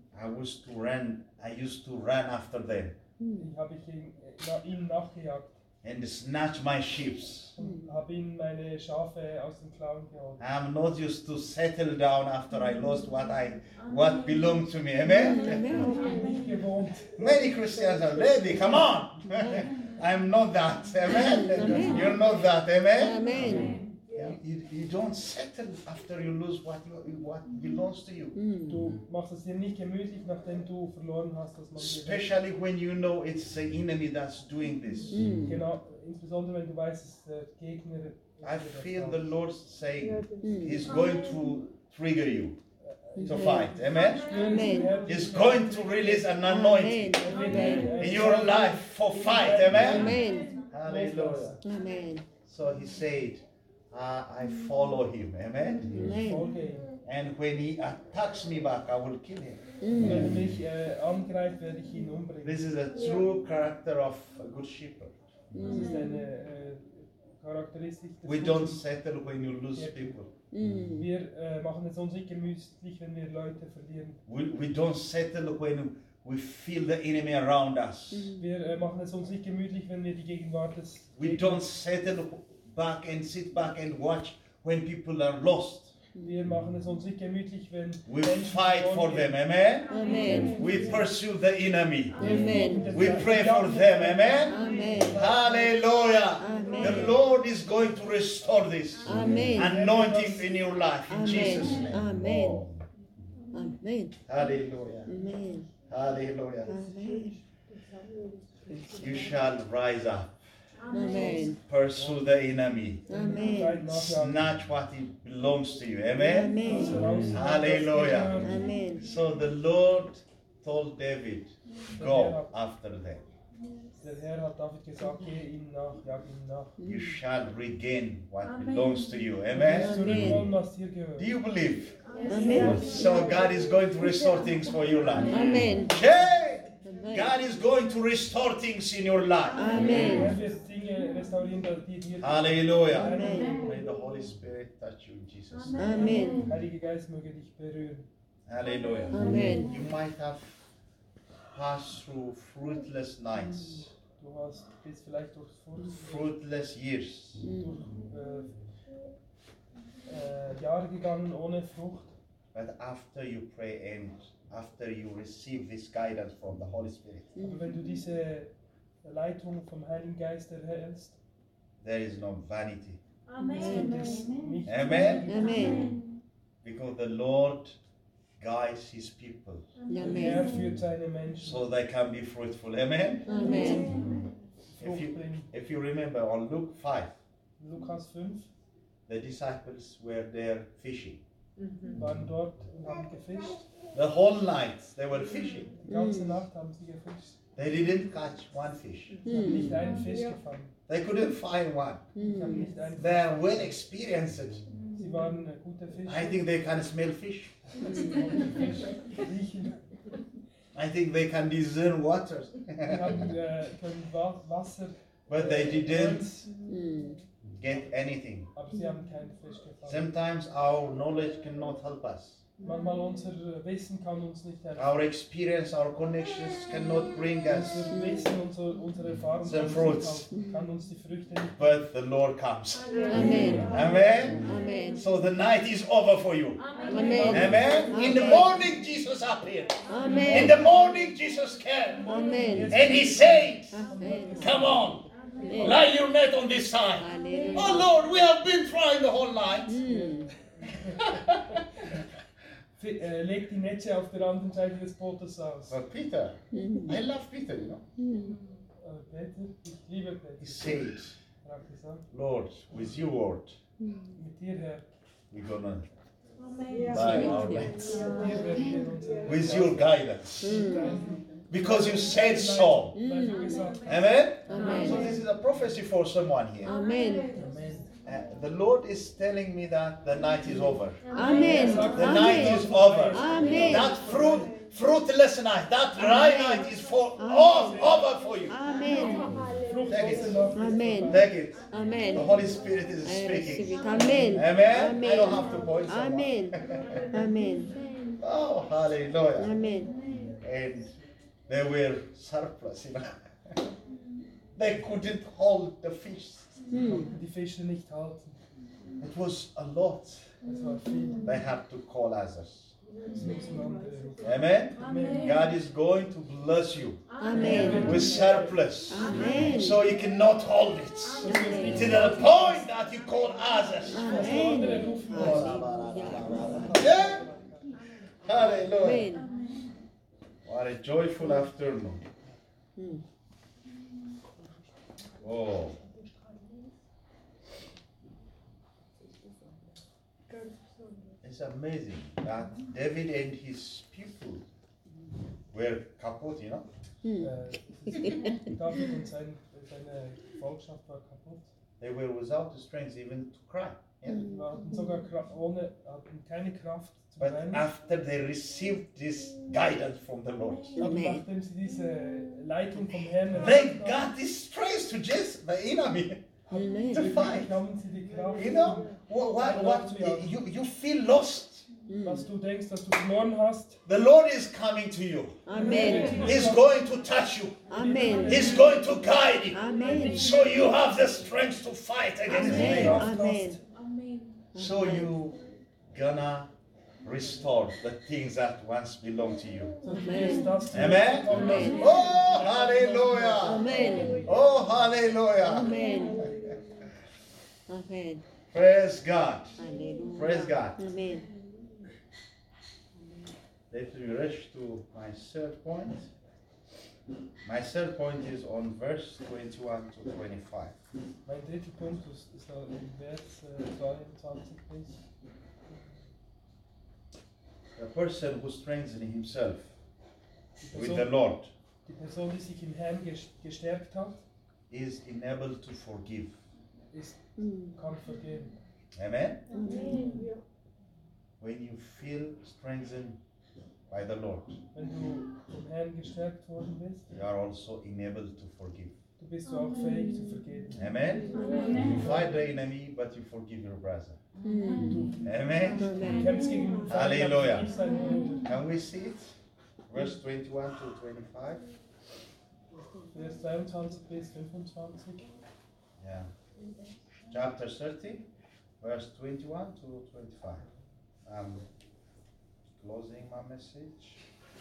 I used to run after them habe ich ihnen nachgejagt and snatch my sheep. und habe ihnen meine Schafe aus den Klauen geholt. I'm not used to settle down after I lost what belonged to me. Amen? Ich bin nicht gewohnt. Many Christians are ready. Come on. I'm not that. Amen? Amen. You're not that. Amen? Amen. You don't settle after you lose what belongs to you. Du machst es dir nicht gemütlich, nachdem du verloren hast, was man dir Especially when you know it's the enemy that's doing this. Genau, insbesondere wenn du weißt, dass der Gegner I feel the Lord saying Mm. He's going to trigger you to fight. Amen? Amen. He's going to release an anointing Amen. in your life for fight. Amen? Amen. Hallelujah. Amen. So he said, I follow him. Amen? Amen. Folge ihm. And when he attacks me back, I will kill him. Wenn er mich angreift, werde ich ihn umbringen. This is a true character of a good shepherd. Das ist eine Charakteristik des We Guten. don't settle when you lose people. Mm. Wir machen es uns nicht gemütlich, wenn wir Leute verlieren. We don't settle when we feel the enemy around us. Wir machen es uns nicht gemütlich, wenn wir die Gegenwart des We don't settle back and sit back and watch when people are lost. Wir machen es uns nicht gemütlich, wenn We Menschen fight for verloren them, amen? Amen. We pursue the enemy. Amen. gehen. We pray for them, amen? Amen. Hallelujah. Amen. The Lord is going to restore this Amen. anointing in your life in Amen. Jesus' name. Amen. Amen. Hallelujah. Amen. Hallelujah. Amen. You shall rise up, Amen. pursue the enemy, Amen. snatch what it belongs to you, amen? Amen. Hallelujah. Amen. So the Lord told David, go after them. Der Herr hat David gesagt, geh ihm nach, jag ihm nach. You shall regain what Amen. belongs to you, Du amen? wirst zurückholen, was dir gehört. Do you believe? Amen. So God is going to restore things for your life. Amen. Hey! Amen. God is going to restore things in your life. Der Amen. Herr wird Dinge restaurieren, die dir Hallelujah. Amen. May the Holy Spirit touch you in Jesus' name. Amen. Heilige Geist möge dich berühren. Hallelujah. Amen. You might have passed through fruitless nights, Bist vielleicht durch fruitless years. Jahre gegangen ohne Frucht. But after you pray and after you receive this guidance from the Holy Spirit, Aber wenn du diese Leitung vom Heiligen Geist erhältst, there is no vanity. wird es nicht. Amen. Amen. Because the Lord guides His people Der Herr Amen. führt seine Menschen so they can be fruitful. Amen. Amen. Frucht bringen. If you remember on Luke 5, Lukas 5 the disciples were there fishing. waren dort und haben gefischt. The whole night they were fishing. Die ganze Nacht haben sie gefischt. They didn't catch one fish. Sie haben nicht einen Fisch gefangen. They couldn't find one. Sie haben nicht einen They are well experienced. Sie waren gute I Fischer. think they can smell fish. Sie konnten Fisch riechen. I think they can discern water. Sie haben können Wasser, But they didn't Mm. get anything. aber sie haben keinen Fisch gefangen. Sometimes our knowledge cannot help us. Manchmal unser Wissen kann uns nicht helfen. Our experience, our connections cannot bring us. Unser Wissen, unsere Erfahrung Some kann uns, fruits. nicht helfen, kann uns die Früchte nicht. But the Lord comes. Amen. Amen. Amen. So the night is over for you. Amen. Amen. In the morning, Jesus appeared. In Amen. the morning, Jesus came. Amen. And He said, Amen. come on, lie your net on this side. Hallelujah. Oh Lord, we have been trying the whole night. Mm. Legt die Netze auf der anderen Seite des Bootes aus. But Peter, I love Peter, you know. Peter, ich liebe He Peter. said, Er hat gesagt, Lord, with your word, mit dir, Herr, we're gonna by our lights. Dir werden wir unsere With your guidance. Gedanken, Because you said so. weil du gesagt hast. Amen? Amen. So this is a prophecy for someone here. Amen. Amen. The Lord is telling me that the night is over. Amen. The night is over. Amen. That fruitless night, that dry night is over for you. Amen. Fruchtlose Nacht. Amen. Take it. The Amen. Holy Spirit is I receive speaking. it. Amen. Amen. I don't have to point someone. Amen. Amen. Oh, hallelujah. Amen. And they were surplus, you know. They couldn't hold the fish. Konnten die Fische nicht halten. It was a lot. Es war viel. They had to call others. Es müssen andere rufen. Amen. Amen. God is going to bless you Amen. with surplus. Amen. So you cannot hold it. Amen. To the point that you call others. Andere Amen. rufen. Yeah? Hallelujah. Amen. What a joyful afternoon. Hmm. Oh. It's amazing that David and his people were kaput, you know. Hmm. David und seine Volkschaft war kaputt. They were without strength even to cry. Yeah? Sie hatten sogar hatten keine Kraft zu But weinen. after they received this guidance from the Lord, Aber Amen. nachdem sie diese Leitung vom Herrn they erhalten got this strength to just the enemy Amen. to fight. bekommen sie die Kraft. You know, you feel lost. Was du denkst, dass du verloren hast, The Lord is coming to you. Amen. He's going to touch you. Amen. He's going to guide you. Amen. So you have the strength to fight against Amen. him. Amen. So you gonna restore the things that once belonged to you. dass du wirst das Amen. zurückbekommen, was Amen. Oh, hallelujah. Amen. Oh, hallelujah. Amen. Amen. Praise God. Hallelujah. Praise God. Amen. Let me rush to my third point. My third point is on verse 21 to 25. Mein dritter Punkt ist im Vers 22 bis. The person who strengthens himself Die with Person, the Lord die Person, die sich im Herrn gestärkt hat, is enabled to forgive. kann vergeben. Amen? Amen. When you feel strengthened by the Lord, Wenn du vom Herrn gestärkt worden bist, you are also enabled to forgive. du bist du auch fähig zu vergeben. Amen? You fight the enemy, but you forgive your brother. Mm. Amen? Du Amen. kämpfst gegen den Feind, Halleluja. aber vergibst deinen Bruder. Can we see it? Verse 21 to 25. Vers 23 bis 25. Yeah. Chapter 30, verse 21 to 25. I'm closing my message.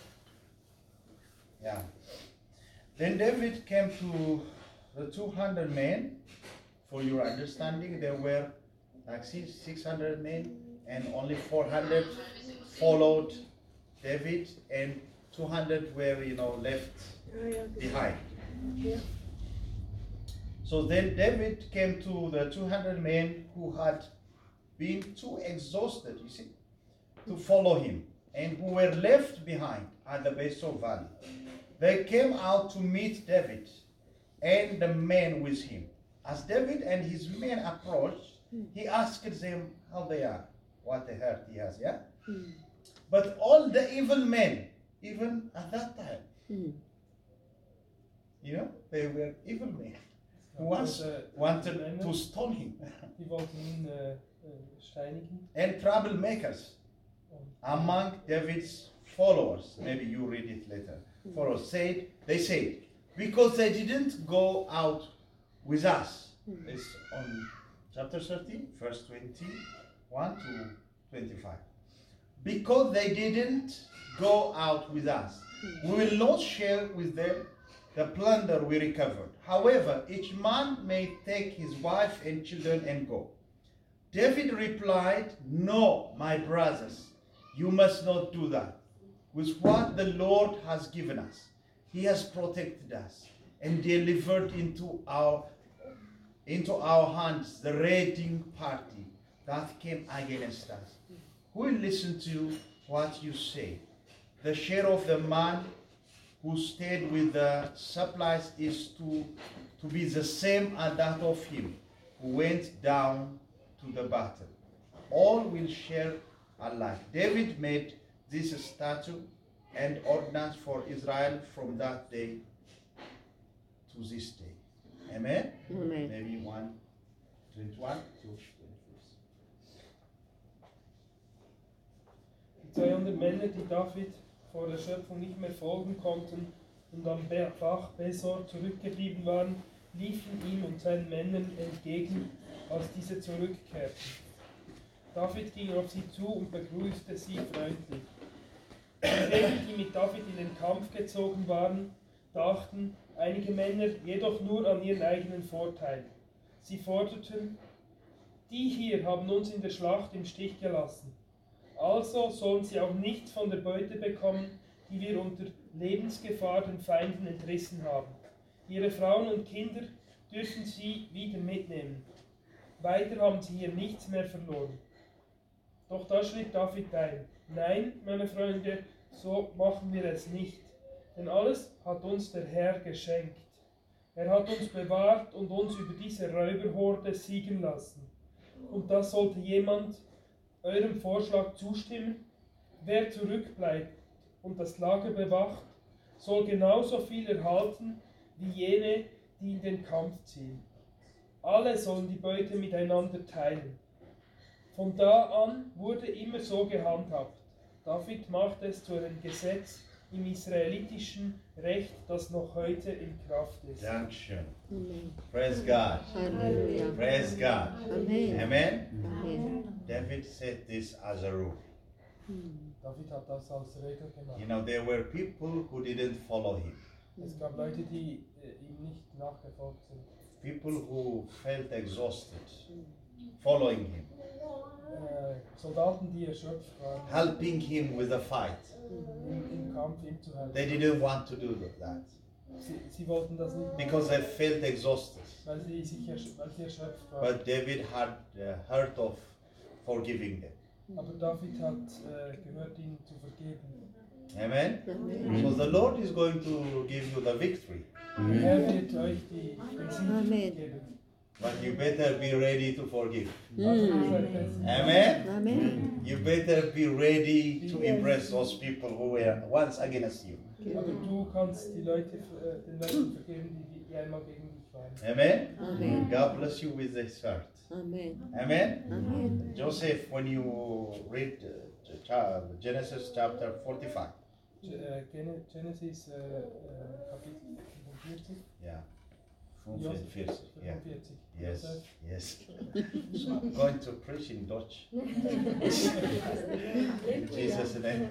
Yeah. Then David came to the 200 men. For your understanding, there were like 600 men, and only 400 followed David, and 200 were, left behind. So then David came to the 200 men who had been too exhausted, you see, to follow him, and who were left behind at the base of valley. They came out to meet David and the men with him. As David and his men approached, he asked them how they are, what the hurt he has, yeah? But all the evil men, even at that time, they were evil men who once wanted to stone him. Die wollten ihn steinigen. And troublemakers among David's followers, maybe you read it later, followers they said, because they didn't go out with us. It's on chapter 13, verse 21 to 25. Because they didn't go out with us, we will not share with them the plunder we recovered. However, each man may take his wife and children and go. David replied, no, my brothers, you must not do that. With what the Lord has given us, he has protected us and delivered into our hands the raiding party that came against us. who will listen to what you say? The share of the man who stayed with the supplies is to be the same as that of him who went down to the battle. All will share alike. David made this statute and ordinance for Israel from that day to this day. Amen? Amen. Maybe 1:21 to 21. Die 200 Männer, die David vor der Schöpfung nicht mehr folgen konnten und am Bach Besor zurückgeblieben waren, liefen ihm und seinen Männern entgegen, als diese zurückkehrten. David ging auf sie zu und begrüßte sie freundlich. Die mit David in den Kampf gezogen waren, dachten einige Männer jedoch nur an ihren eigenen Vorteil. Sie forderten: Die hier haben uns in der Schlacht im Stich gelassen. Also sollen sie auch nichts von der Beute bekommen, die wir unter Lebensgefahr den Feinden entrissen haben. Ihre Frauen und Kinder dürfen sie wieder mitnehmen. Weiter haben sie hier nichts mehr verloren. Doch da schritt David ein: Nein, meine Freunde, so machen wir es nicht. Denn alles hat uns der Herr geschenkt. Er hat uns bewahrt und uns über diese Räuberhorde siegen lassen. Und da sollte jemand eurem Vorschlag zustimmen: Wer zurückbleibt und das Lager bewacht, soll genauso viel erhalten wie jene, die in den Kampf ziehen. Alle sollen die Beute miteinander teilen. Von da an wurde immer so gehandhabt. David machte es zu einem Gesetz im israelitischen Recht, das noch heute in Kraft ist. Dankeschön. Amen. Praise God. Hallelujah. Praise God. Amen. Amen. Amen. David said this as a rule. David hat das als Regel gemacht. You know, there were people who didn't follow him. Es gab Leute, die ihm nicht nachgefolgt sind. People who felt exhausted following him, Soldaten, die erschöpft waren, helping him with the fight. im Kampf ihm zu helfen. They didn't want to do that Sie wollten das nicht because they felt exhausted. weil sie erschöpft waren. But David had heard of forgiving them. Aber David hat gehört, ihnen zu vergeben. Amen. So the Lord is going to give you the victory, Der Herr wird euch den Sieg Amen. geben. but you better be ready to forgive. Also ihr seid fest. Amen. Amen. You better be ready to impress those people who were once against you. Aber du kannst den Leuten vergeben, die einmal gegen dich waren. Amen. Amen. God bless you with this heart. Amen. Amen. Amen. Joseph, when you read Genesis chapter 45, Genesis Kapitel 45. yeah, Josef 45, yeah, 45. yes, Josef. yes. So I'm going to preach in Dutch. In Jesus' name.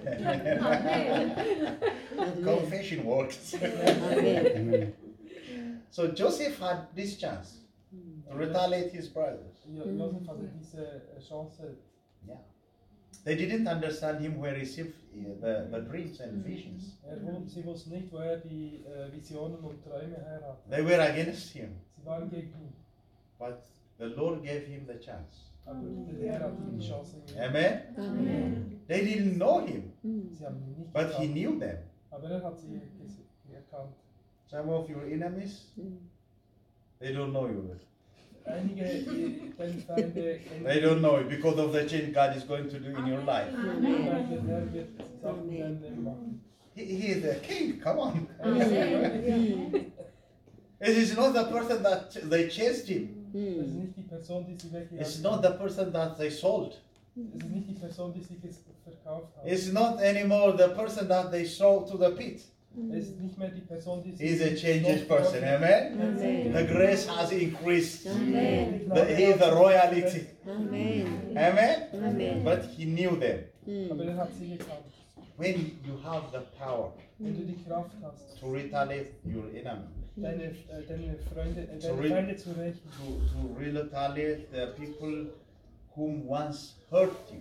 Confession works. Amen. So Joseph had this chance to retaliate his brothers. Josef hatte diese Chance. Yeah. They didn't understand him where he received the dreams and visions. Sie wussten nicht, woher die Visionen und Träume her hatten. They were against him, Sie waren gegen ihn. but the Lord gave him the chance. Aber der Herr hat ihm die Chance gegeben. Amen. Amen. They didn't know him, Sie haben ihn nicht but he gekannt. knew them. Aber er hat sie erkannt. Some of your enemies, they don't know you. Einige deine Feinde They don't know you because of the change God is going to do in your life. weil der Herr wird Sachen in deinem Leben machen. He is the king, come on. Er ist der König. It is not the person that they chased him. Es ist nicht die Person, die sie weggejagt It's hat. not the person that they sold. Es ist nicht die Person, die sie verkauft hat. It's not anymore the person that they sold to the pit. Es ist nicht mehr die Person, die sie He's a changed person, amen? Amen. The grace has increased. Amen. He is the royalty, Amen. amen? Amen. But he knew them. Aber er hat sie gekannt. When you have the power Wenn du die Kraft hast, to retaliate your enemy, deine Freunde, So deine Feinde zu rächen, to retaliate the people whom once hurt you,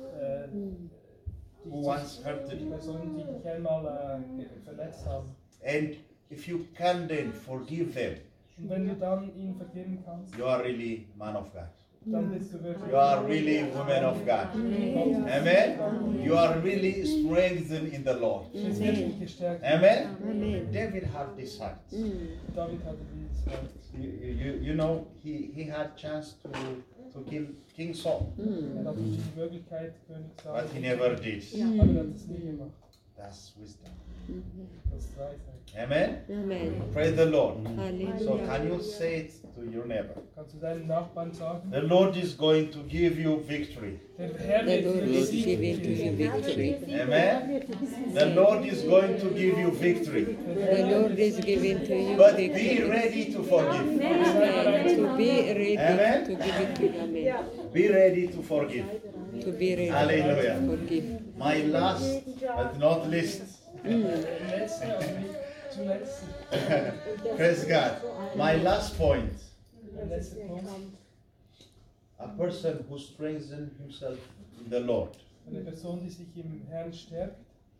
who once hurted die you, Personen, die dich einmal verletzt haben. and if you can then forgive them, Und wenn du dann ihnen vergeben kannst, you are really man of God. dann bist du wirklich. You are really women of God. Amen. You are really strengthened in the Lord. Du bist wirklich gestärkt. Amen. Amen. David had this heart. David hatte dieses Herz. You know, he had chance to kill King Saul, Er hatte die Möglichkeit, König Saul but he never did. aber er hat es nie gemacht. That's wisdom. Das ist Weisheit. Amen. Amen. Praise the Lord. So Hallelujah. can you say it to your neighbor? Kannst du deinen Nachbarn sagen? The Lord is going to give you victory. Der Herr The wird Lord dir is Sieg giving to you geben. victory. Amen. The Lord is going to give you victory. The Lord is giving to you But be victory. ready to forgive. Amen. To be ready Amen. to give it to you. Amen. Be ready to forgive. To be ready Hallelujah. to forgive. My last but not least. Letzte, aber nicht zuletzt. Praise God. My last point. Der letzte Punkt. A person who strengthens himself in the Lord Eine Person, die sich im Herrn stärkt,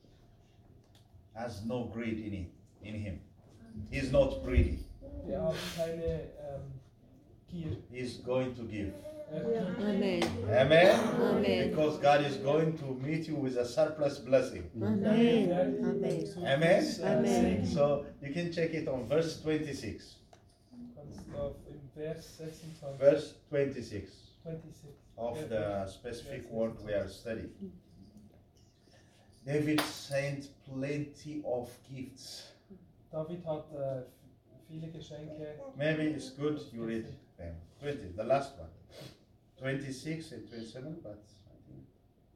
has no greed in him. He is not greedy. der hat keine Gier. He is going to give. Gibt. Amen. Amen. Amen. Because God is going to meet you with a surplus blessing. Amen. Amen. Amen. Amen. So you can check it on verse 26. Kannst du im Vers 26, Verse 26 26 of the specific word we are studying. David sent plenty of gifts. David hat viele Geschenke. Maybe it's good you read them. 20, the last one. 26 and 27, but I think,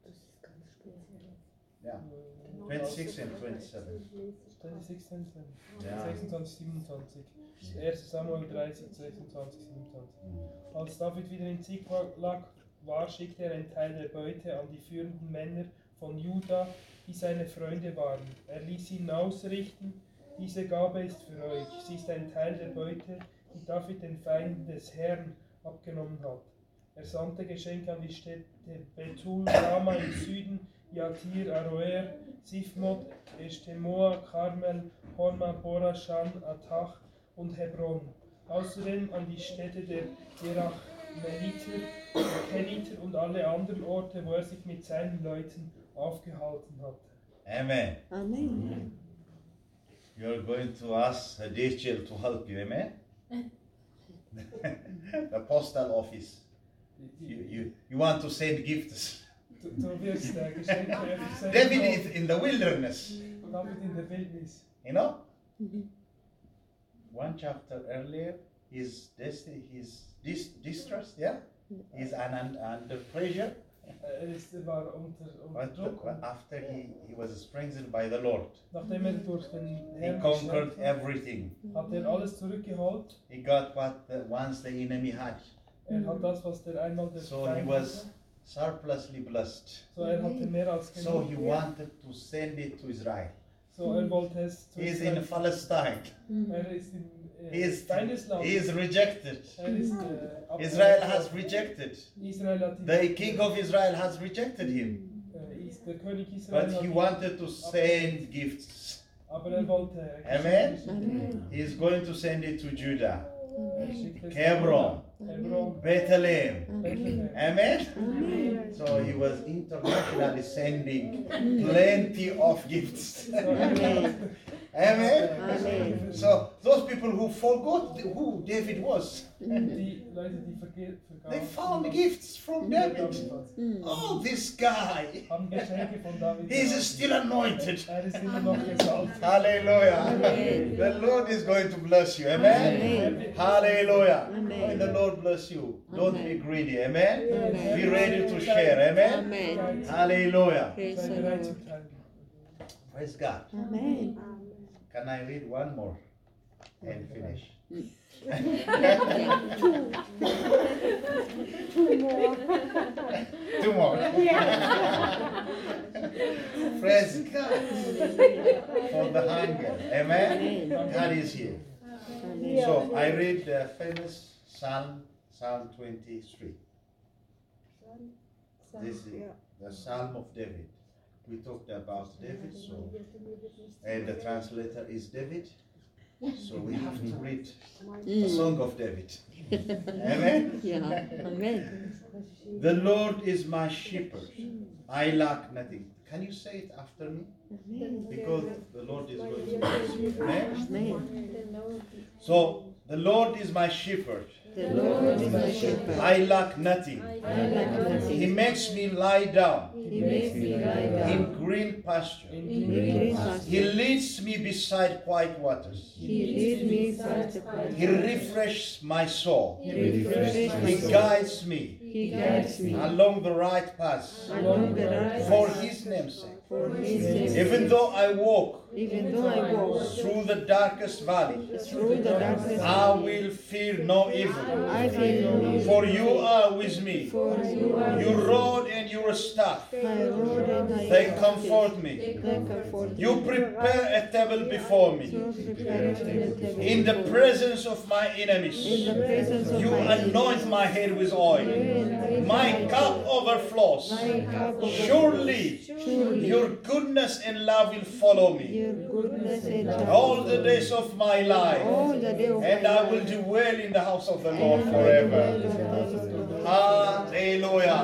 yeah, 26 and 27. 26, 27. Ja. 26, 27. 1. Samuel 30, 26, 27. Als David wieder in Ziklag war, schickte er einen Teil der Beute an die führenden Männer von Juda, die seine Freunde waren. Er ließ ihnen ausrichten: Diese Gabe ist für euch. Sie ist ein Teil der Beute, die David den Feinden des Herrn abgenommen hat. Er sandte Geschenke an die Städte Bethul, Rama im Süden, Jatir, Aroer, Sifmot, Eshtemoa, Karmel, Horma, Bora, Shan, Atach und Hebron. Außerdem an die Städte der Jerachmeliter, der Keniter und alle anderen Orte, wo er sich mit seinen Leuten aufgehalten hatte. Amen. Amen. You're going to ask Rachel to help you, amen? The postal office. You want to send gifts. Du wirst Geschenke versenden. David is in the wilderness, David in der Wildnis. you know? One chapter earlier, he's distressed, yeah? He's under pressure. War unter Druck. But after he was strengthened by the Lord, Nachdem durch den he Herrn conquered gestärkt hat, everything. hat alles zurückgeholt. He got what once the enemy had. Hat das, was der einmal der So he Feind was hatte. surplusly blessed. So hatte mehr als So genug. he wanted to send it to Israel. So wollte es zu He's in Israel. Palestine. Ist in He is Feindesland. rejected. Ist, Israel has rejected. Israel hat ihn, The king of Israel has rejected him. Der König Israel But hat he ihn, wanted to send gifts. aber wollte Amen. Geschenke. He is going to send it to Judah, Schickte es Hebron, Hebron, Bethlehem. Bethlehem. Amen. So he was internationally sending plenty of gifts. Amen. Amen. Amen. So those people who forgot who David was, Die Leute, die vergaßen, they found gifts from David. Oh, this guy, haben Geschenke von David. he is still anointed. Ist immer noch gesalbt. Hallelujah. Amen. The Lord is going to bless you. Amen. Amen. Hallelujah. Amen. May the Lord bless you. Don't be Amen. greedy. Amen. Amen. Be ready to share. Amen. Amen. Hallelujah. Praise Sei the bereit Lord. zum Teilen. Praise God. Amen. Can I read one more and finish? Two more. Praise God for the hunger. Amen. God is here. Amen. So I read the famous Psalm 23. This is the Psalm of David. We talked about David, so and the translator is David. So we have to read the Song of David. Amen? Yeah. Amen. The Lord is my shepherd. I lack nothing. Can you say it after me? Because the Lord is going to bless you. Amen? Amen. So, the Lord is my shepherd. The Lord is my shepherd. I lack nothing. I lack He nothing. makes me lie down He makes me lie down in green pasture. in green He pasture. leads me beside quiet waters. He leads me beside the quiet He waters. refreshes my soul. He refreshes my He soul. guides me He guides me along the right path along the right for path His name's sake. for His name's Even sake. though I walk Even though I walk through the darkest valley, through the darkness, I will fear no evil. I feel no evil. For you are with me. For you are Your rod and your staff, my rod and my they staff. comfort me. They comfort me. You prepare a table before me You prepare a table in the before me. presence of my In enemies. the presence of You my anoint my head with oil. My cup overflows. My cup overflows. Surely Surely your goodness and love will follow me your goodness and all the days of my life, all the day of and my I life. will do well in the house of the Lord And I will forever. dwell in the house of the Lord. Hallelujah.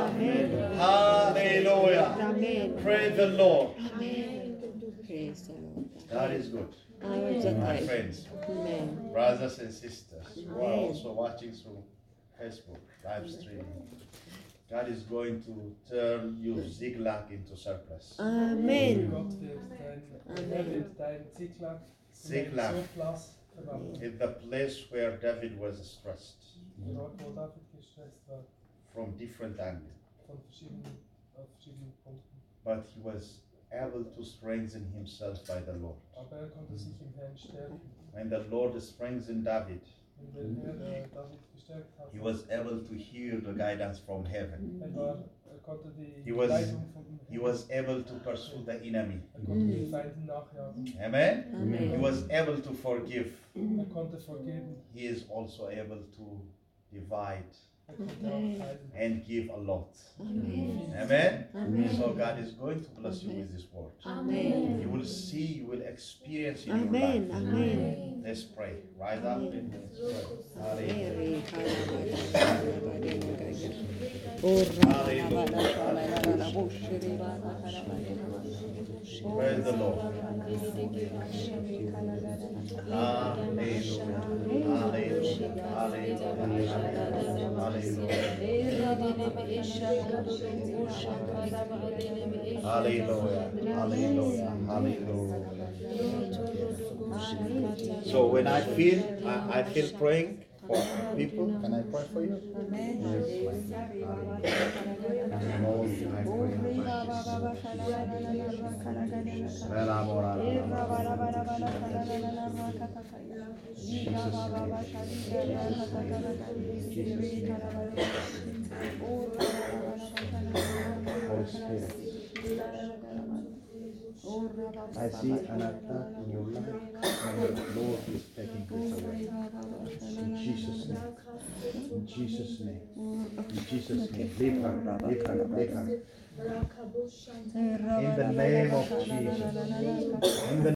Hallelujah. Amen. Praise the Lord. Amen. Praise the Lord. God is good. All the My time. friends, Amen. brothers and sisters who are also watching through Facebook live streaming, God is going to turn your Ziklag into surplus. Amen. Gott wird dein Ziklag Ziklag. Surplus verwandeln. In the place where David was stressed Dort, wo David gestresst war, from different angles, auf verschiedenen Punkten. but he was able to strengthen himself by the Lord. Aber konnte sich im Herrn stärken. When the Lord strengthened David, Wenn der Herr David gestärkt hat, he was able to hear the guidance from heaven. konnte die He was- Leitung vom He was able to pursue the enemy. konnte den Feinden nachjagen. Amen? He Amen. was able to forgive. Konnte vergeben. He is also able to divide Konnte auch teilen. and give a lot. Amen. Amen? Amen. So God is going to bless you with this word. Amen. You will see, you will experience in your Amen. life. Amen. Let's pray. Rise up and let's pray. Hallelujah. Mary, Praise the Lord. Hallelujah. Hallelujah. Hallelujah. Hallelujah. Hallelujah. Hallelujah. So when I feel praying for people, can I pray for you? Lord, I Holy Spirit, I see an attack in your life, and the Lord is taking this away. In Jesus' name. In Jesus' name. In Jesus' name. Leave her. In the name of Jesus. In the